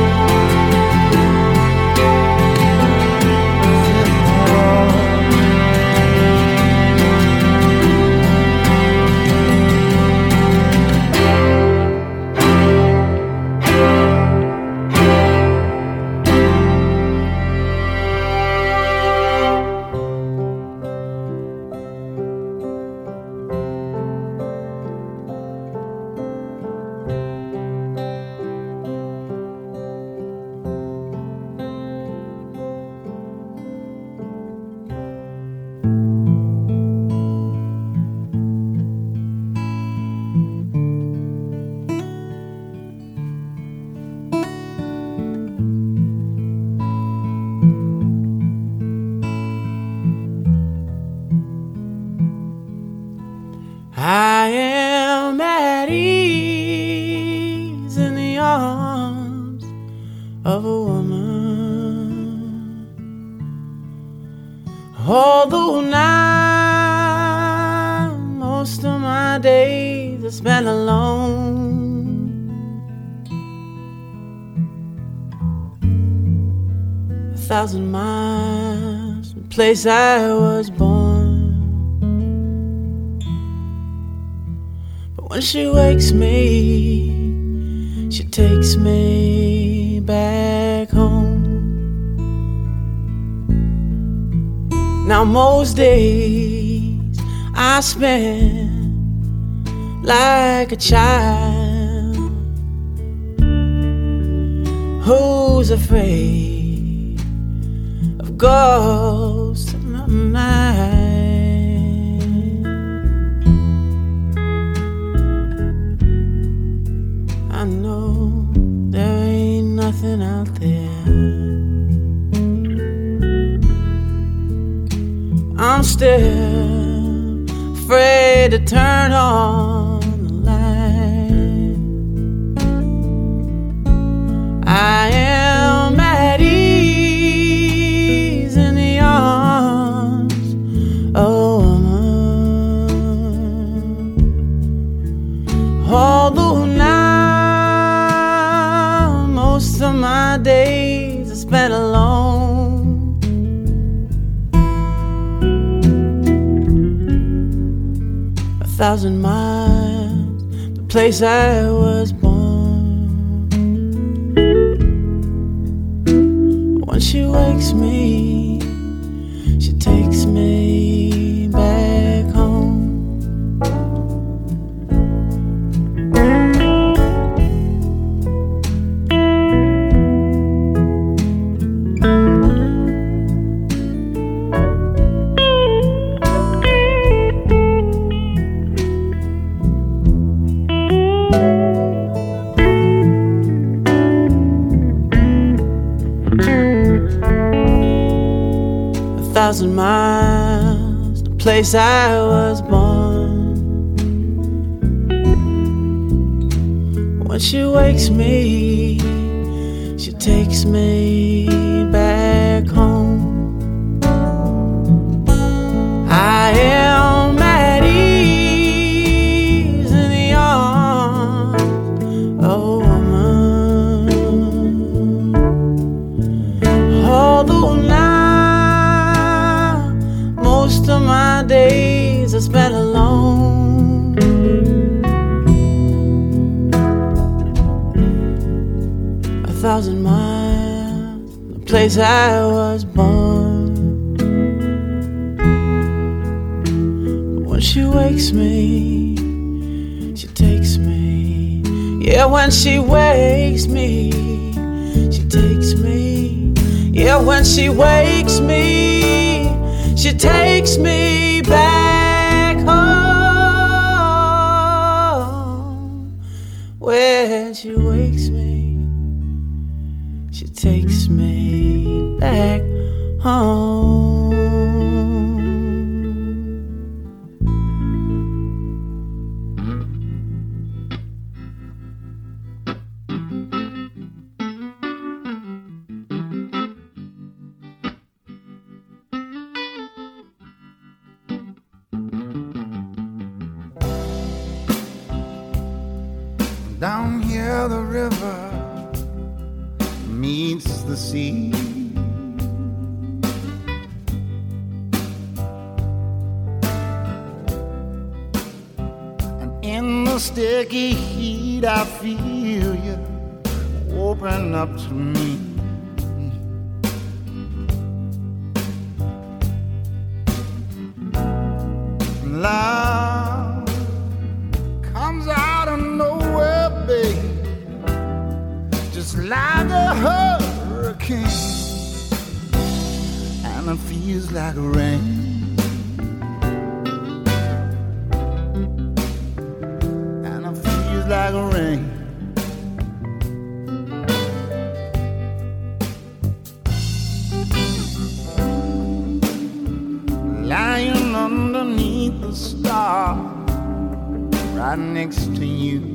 I am at ease in the arms of a woman, although now most of my days are spent alone. A thousand miles from the place I was born. When she wakes me, she takes me back home. Now most days I spend like a child who's afraid of ghosts in the night. I know there ain't nothing out there. I'm still afraid to turn on the light. I am at ease in the arms of a woman, although now most of my days are spent alone. A thousand miles, the place I was born. When she wakes me, she takes me back home. thousand miles, the place I was born. When she wakes me, she takes me back home. I am at ease in the arms of a woman. Although now most of my days are spent alone, a thousand miles, the place I was born. When she wakes me, she takes me. Yeah, when she wakes me, she takes me. Yeah, when she wakes me, she takes me back home. When she wakes me, she takes me back home. Down here the river meets the sea. And in the sticky heat I feel you open up to me. Love comes out of nowhere, babe, just like a hurricane, and it feels like rain, and it feels like rain. Lying underneath the stars right next to you,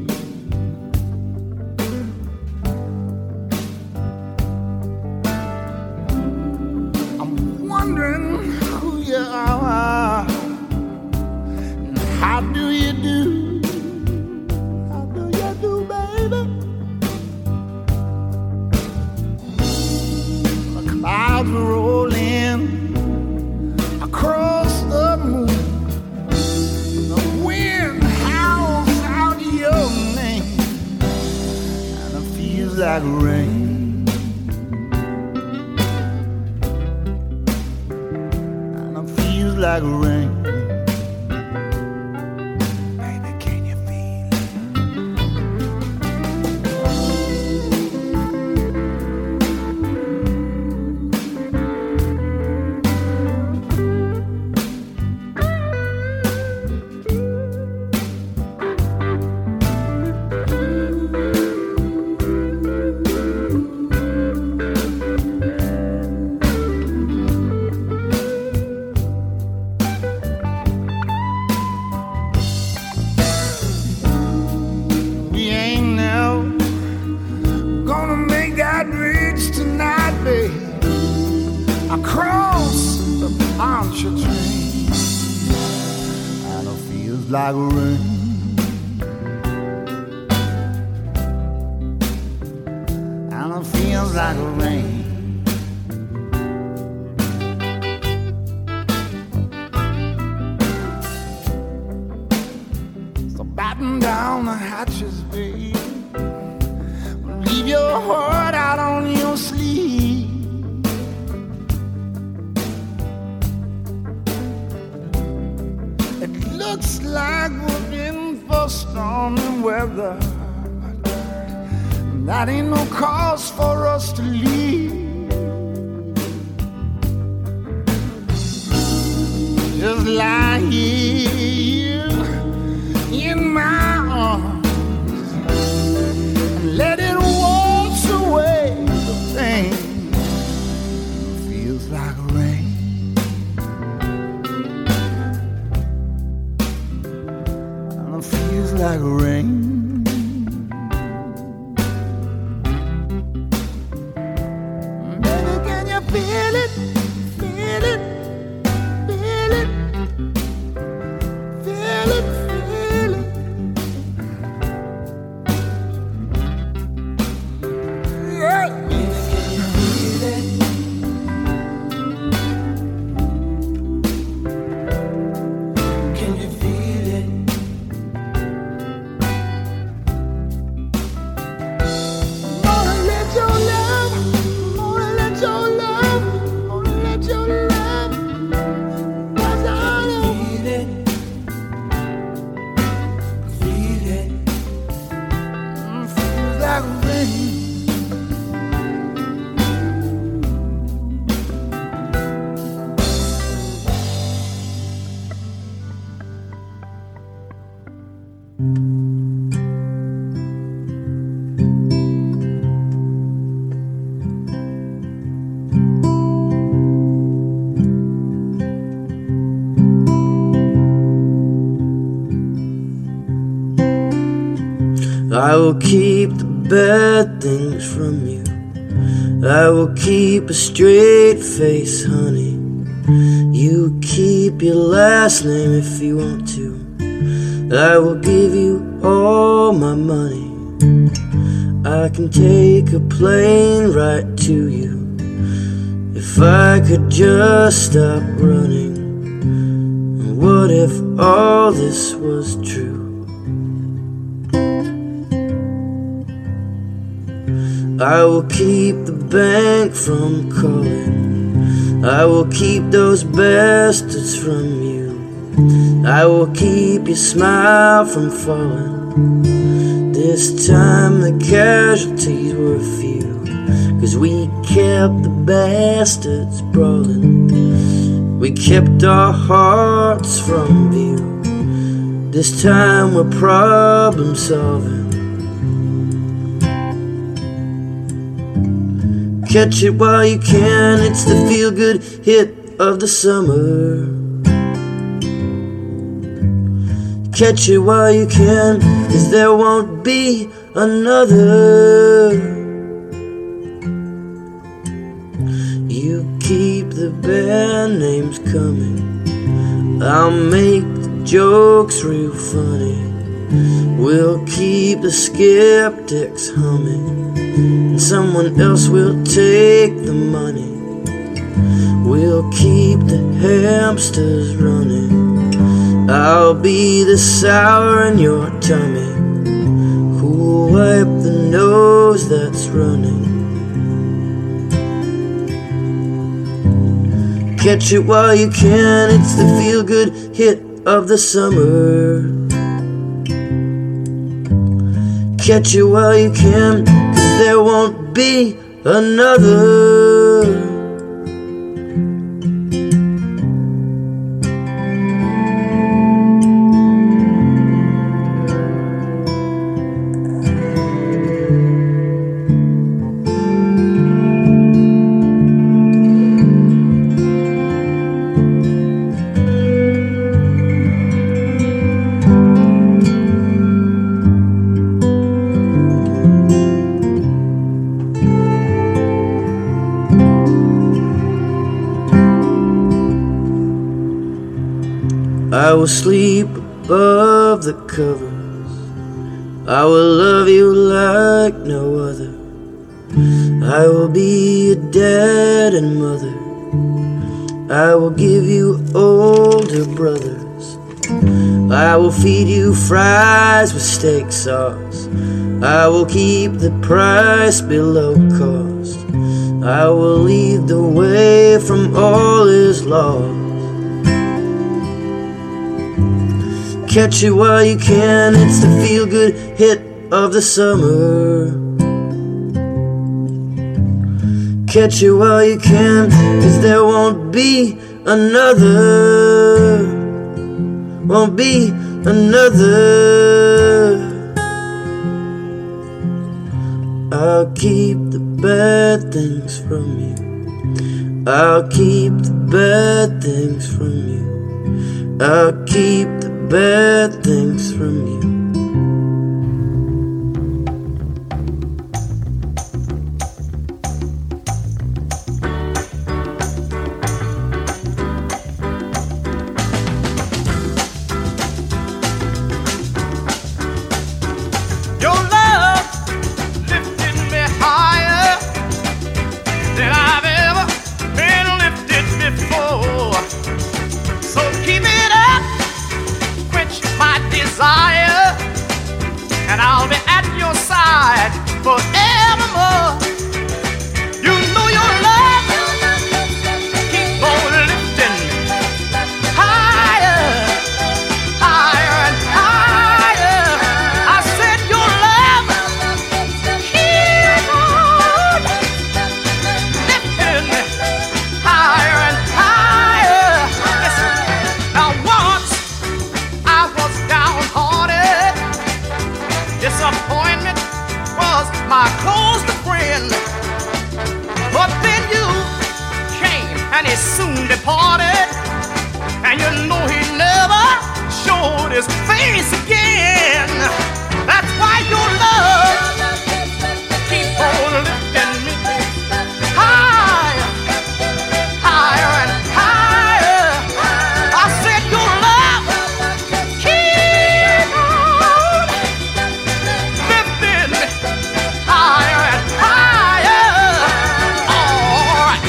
I'm wondering who you are and how do you do, how do you do, baby? The clouds roll in across the moon. The wind howls out your name, and it feels like rain, and it feels like rain. Baby, can you feel it? Across the poncha train, and it feels like rain, and it feels like rain. So batten down the hatches, babe, leave your heart out on your sleeve. Looks like we're in for stormy weather. That ain't no cause for us to leave. Just lie here in my arms and let it wash away the pain. It feels like rain, like rain. Baby, can you feel it? Feel it? Feel it? Feel it? Feel it? Yeah. Can you feel it? Wanna let your love, wanna let your love, wanna let your love pass out of me. Feel it, feel it, mm, feels like rain. I will keep the bad things from you. I will keep a straight face, honey. You keep your last name if you want to. I will give you all my money. I can take a plane right to you. If I could just stop running. What if all this was true? I will keep the bank from calling. I will keep those bastards from you. I will keep your smile from falling. This time the casualties were few, 'cause we kept the bastards brawling. We kept our hearts from view. This time we're problem solving. Catch it while you can, it's the feel-good hit of the summer. Catch it while you can, 'cause there won't be another. You keep the bad names coming. I'll make the jokes real funny. We'll keep the skeptics humming. And someone else will take the money. We'll keep the hamsters running. I'll be the sour in your tummy, who'll wipe the nose that's running. Catch it while you can, it's the feel-good hit of the summer. Catch it while you can, 'cause there won't be another. I will sleep above the covers. I will love you like no other. I will be a dad and mother. I will give you older brothers. I will feed you fries with steak sauce. I will keep the price below cost. I will lead the way from all is lost. Catch it while you can, it's the feel-good hit of the summer. Catch it while you can, 'cause there won't be another. Won't be another. I'll keep the bad things from you. I'll keep the bad things from you. I'll keep the bad things from you. face again. That's why your love keep on lifting me higher, higher and higher. I said your love keep on lifting me higher and higher. All right.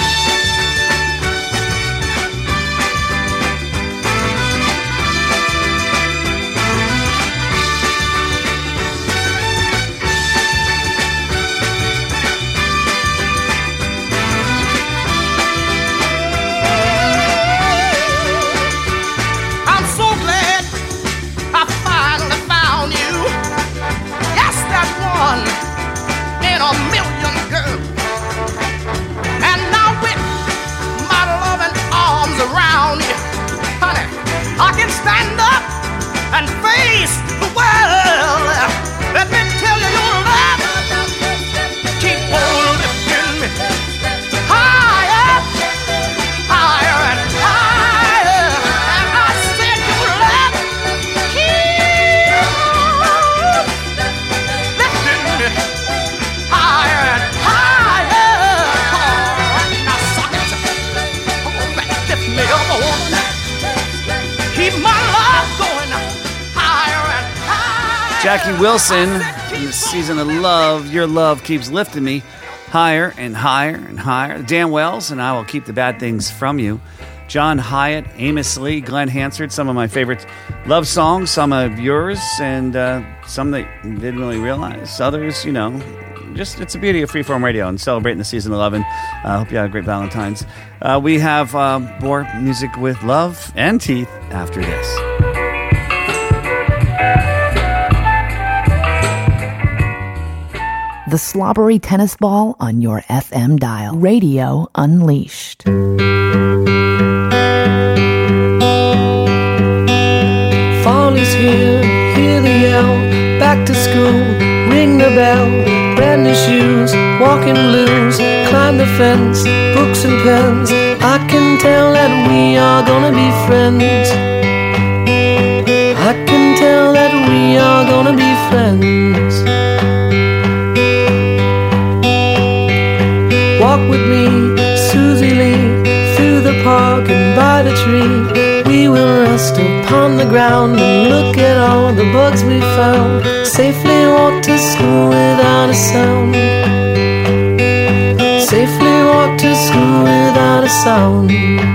I'm so glad I finally found you. Yes, that one in a million girls. And now with my loving arms around you, honey, I can stand up and face the world. Let me tell you, your love keep on lifting me higher, higher and higher. And I said your love keep on lifting me higher and higher. All right, now suck it. Come on back, lift me up, woman. Keep my love going higher and higher. Jackie Wilson in the season of Love. Your love keeps lifting me higher and higher and higher. Dan Wells and I Will Keep the Bad Things From You. John Hyatt, Amos Lee, Glenn Hansard, some of my favorite love songs, some of yours, and uh, some that you didn't really realize. Others, you know, just it's the beauty of Freeform Radio and celebrating the season eleven. I uh, hope you had a great Valentine's. Uh, we have uh, more music with Love and Teeth after this. The slobbery tennis ball on your F M dial. Radio Unleashed. Fall is here, hear the yell, back to school, ring the bell, brand new shoes, walking blues, climb the fence, books and pens, I can tell that we are gonna be friends. I can tell that we are gonna be friends. Walk with me, Susie Lee, through the park and by the tree. We will rest upon the ground and look at all the bugs we found. Safely walk to school without a sound. Safely walk to school without a sound.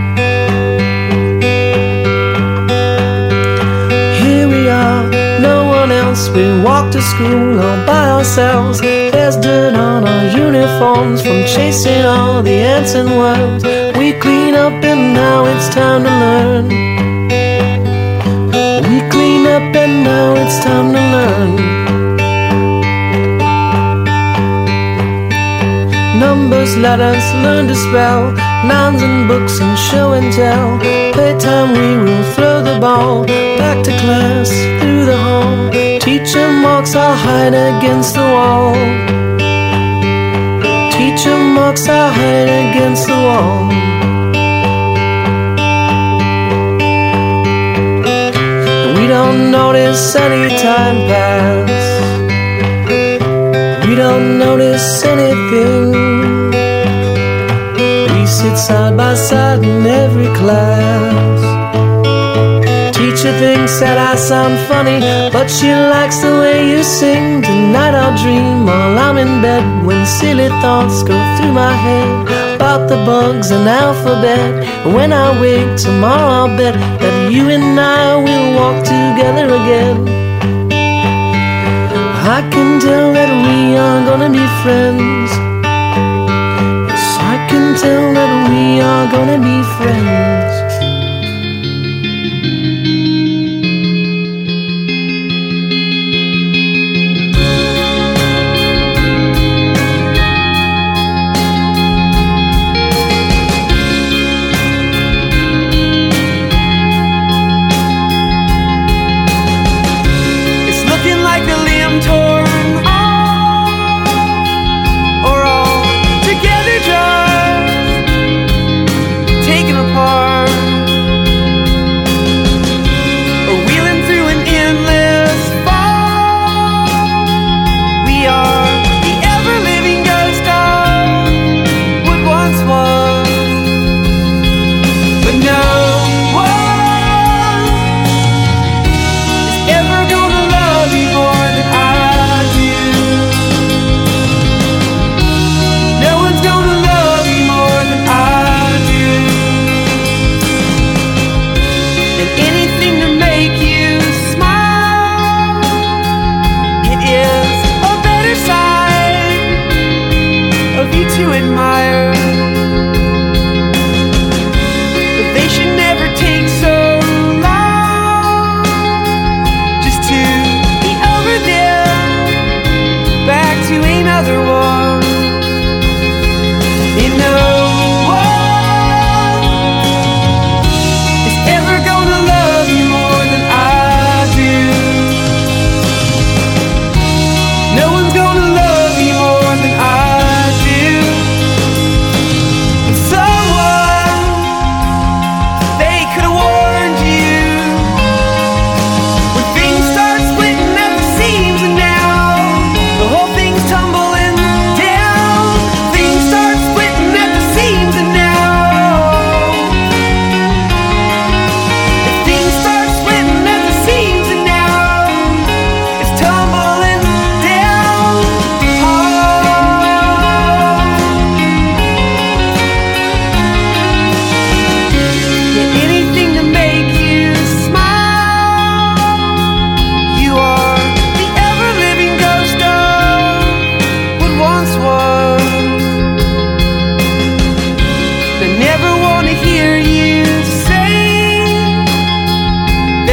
Here we are, no one else. We walk to school all by ourselves. There's dirt on our uniforms from chasing all the ants and worms. We clean up and now it's time to learn. We clean up and now it's time to learn. Numbers, letters, learn to spell, nouns and books and show and tell. Playtime we will throw the ball back to class through the hall. Teacher marks our hide against the wall. Teacher marks our hide against the wall. We don't notice any time pass. We don't notice anything. We sit side by side in every class. Teacher thinks that I sound funny, but she likes the way you sing. Tonight I'll dream while I'm in bed, when silly thoughts go through my head about the bugs and alphabet. And when I wake tomorrow I'll bet that you and I will walk together again. I can tell that we are gonna be friends. Yes, I can tell that we are gonna be friends. Taken apart.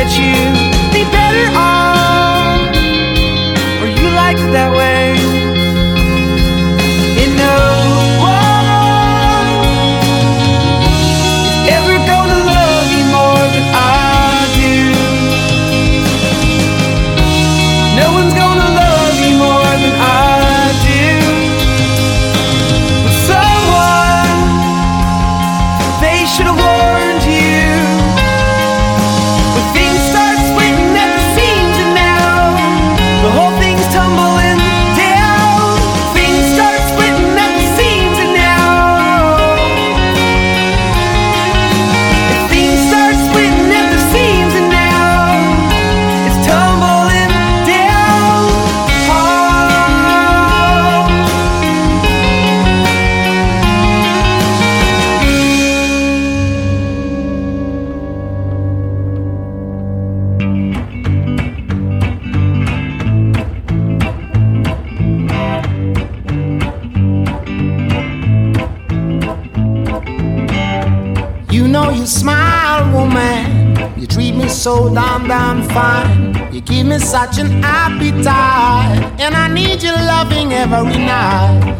let you be better off, or you like it that way. And no one is ever gonna love you more than I do. No one's gonna love you more than I do. But someone, they should have warned you. When things start splitting at the seams and now the whole thing's tumbling down. Things start splitting at the seams and now if things start splitting at the seams and now it's tumbling down. Oh. You know you smile, woman. You treat me so damn, damn fine. You give me such an appetite, and I need your loving every night.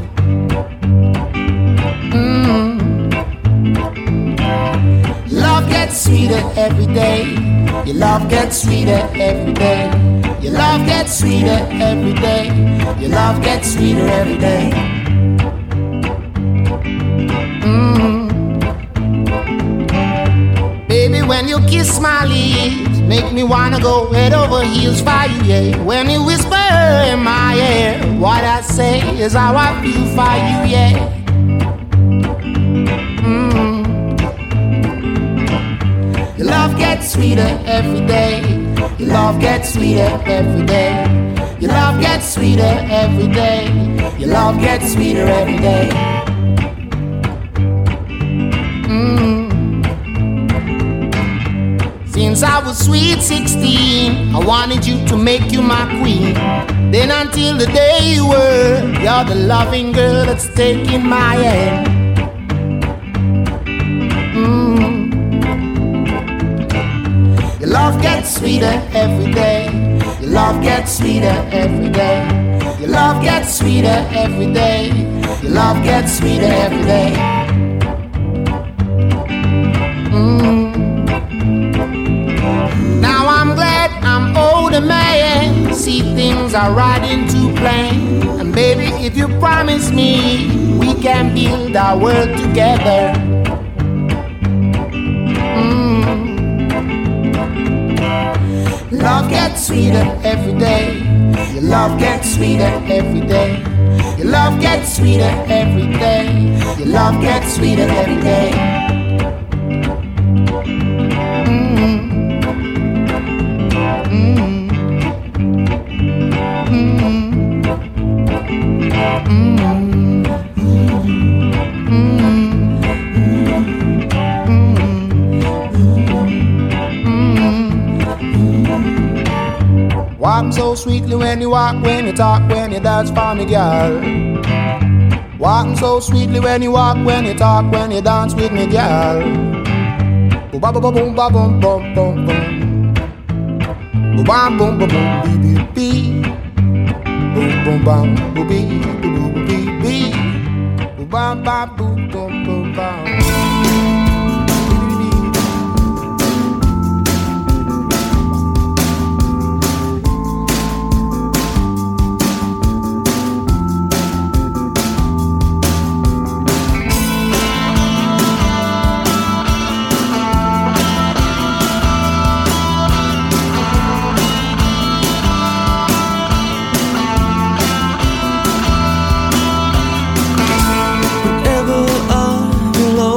Mm. Love gets sweeter every day. Your love gets sweeter every day. Your love gets sweeter every day. Your love gets sweeter every day. Mm. Baby, when you kiss my lips, make me wanna go head over heels for you, yeah. When you whisper in my ear, what I say is how I feel for you, yeah. Mm. Your love gets sweeter every day. Your love gets sweeter every day. Your love gets sweeter every day. Your love gets sweeter every day. Mm. Since I was sweet sixteen, I wanted you to make you my queen. Then until the day you were, you're the loving girl that's taking my hand. Mm. Your love gets sweeter every day. Your love gets sweeter every day. Your love gets sweeter every day. Your love gets sweeter every day. Mm. Now I'm glad I'm older man. See, things are right into plan. And baby, if you promise me, we can build our world together. Mm. Love gets sweeter every day. Your love gets sweeter every day. Your love gets sweeter every day. Your love gets sweeter every day. Walk so sweetly when you walk, when you talk, when you dance for me, girl. Walking so sweetly when you walk, when you talk, when you dance with me, girl. Boom, ba, boom, boom, ba, boom, boom, boom, boom. Boom, bam, boom, boom, boom, bee, bee, bee. Boom, boom, bam, boom, bee, boom, boom, bee, bee. Boom, bam, bam, boom, boom, boom, bam. Whenever I will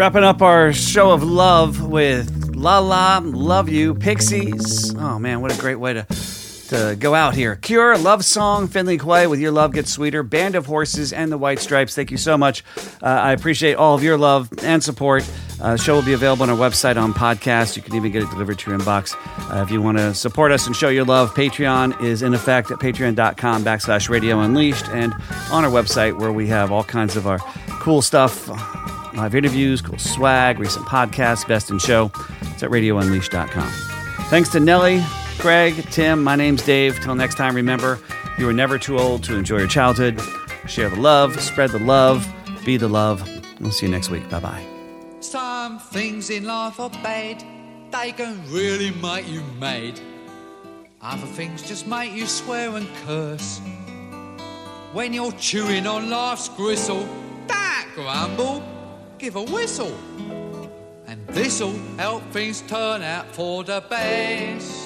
Wrapping up our show of love with La La, Love You, Pixies. Oh man, what a great way to to go out here. Cure, Love Song, Finley Quay with Your Love Gets Sweeter, Band of Horses, and the White Stripes. Thank you so much. Uh, I appreciate all of your love and support. Uh, the show will be available on our website on podcast. You can even get it delivered to your inbox. Uh, if you want to support us and show your love, Patreon is in effect at patreon.com backslash Radio Unleashed, and on our website where we have all kinds of our cool stuff, live interviews, cool swag, recent podcasts, best in show. It's at radio unleashed dot com. Thanks to Nelly, Craig, Tim, my name's Dave. Till next time, remember, you are never too old to enjoy your childhood. Share the love, spread the love, be the love. We'll see you next week. Bye-bye. Some things in life are bad, they can really make you mad. Other things just make you swear and curse. When you're chewing on life's gristle, don't grumble, give a whistle. And this'll help things turn out for the best.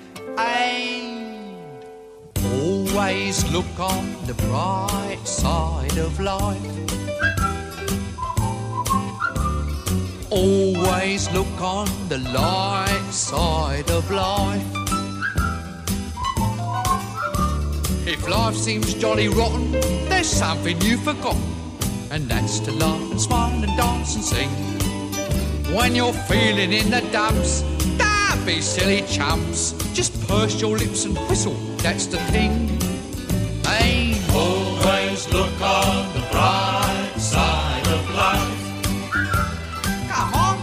And always look on the bright side of life. Always look on the light side of life. If life seems jolly rotten, there's something you've forgotten, and that's to laugh and smile and dance and sing. When you're feeling in the dumps, don't be silly chumps. Just purse your lips and whistle, that's the thing. Hey, always look on the bright side of life. Come on.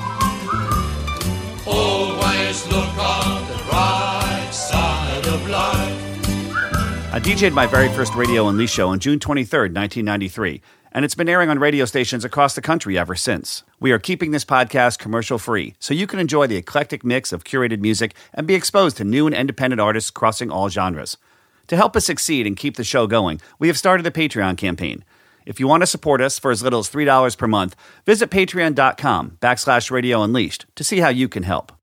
Always look on the bright side of life. I D J'd my very first Radio Unleashed show on June twenty-third, nineteen ninety-three, and it's been airing on radio stations across the country ever since. We are keeping this podcast commercial-free, so you can enjoy the eclectic mix of curated music and be exposed to new and independent artists crossing all genres. To help us succeed and keep the show going, we have started a Patreon campaign. If you want to support us for as little as three dollars per month, visit patreon.com backslash Radio Unleashed to see how you can help.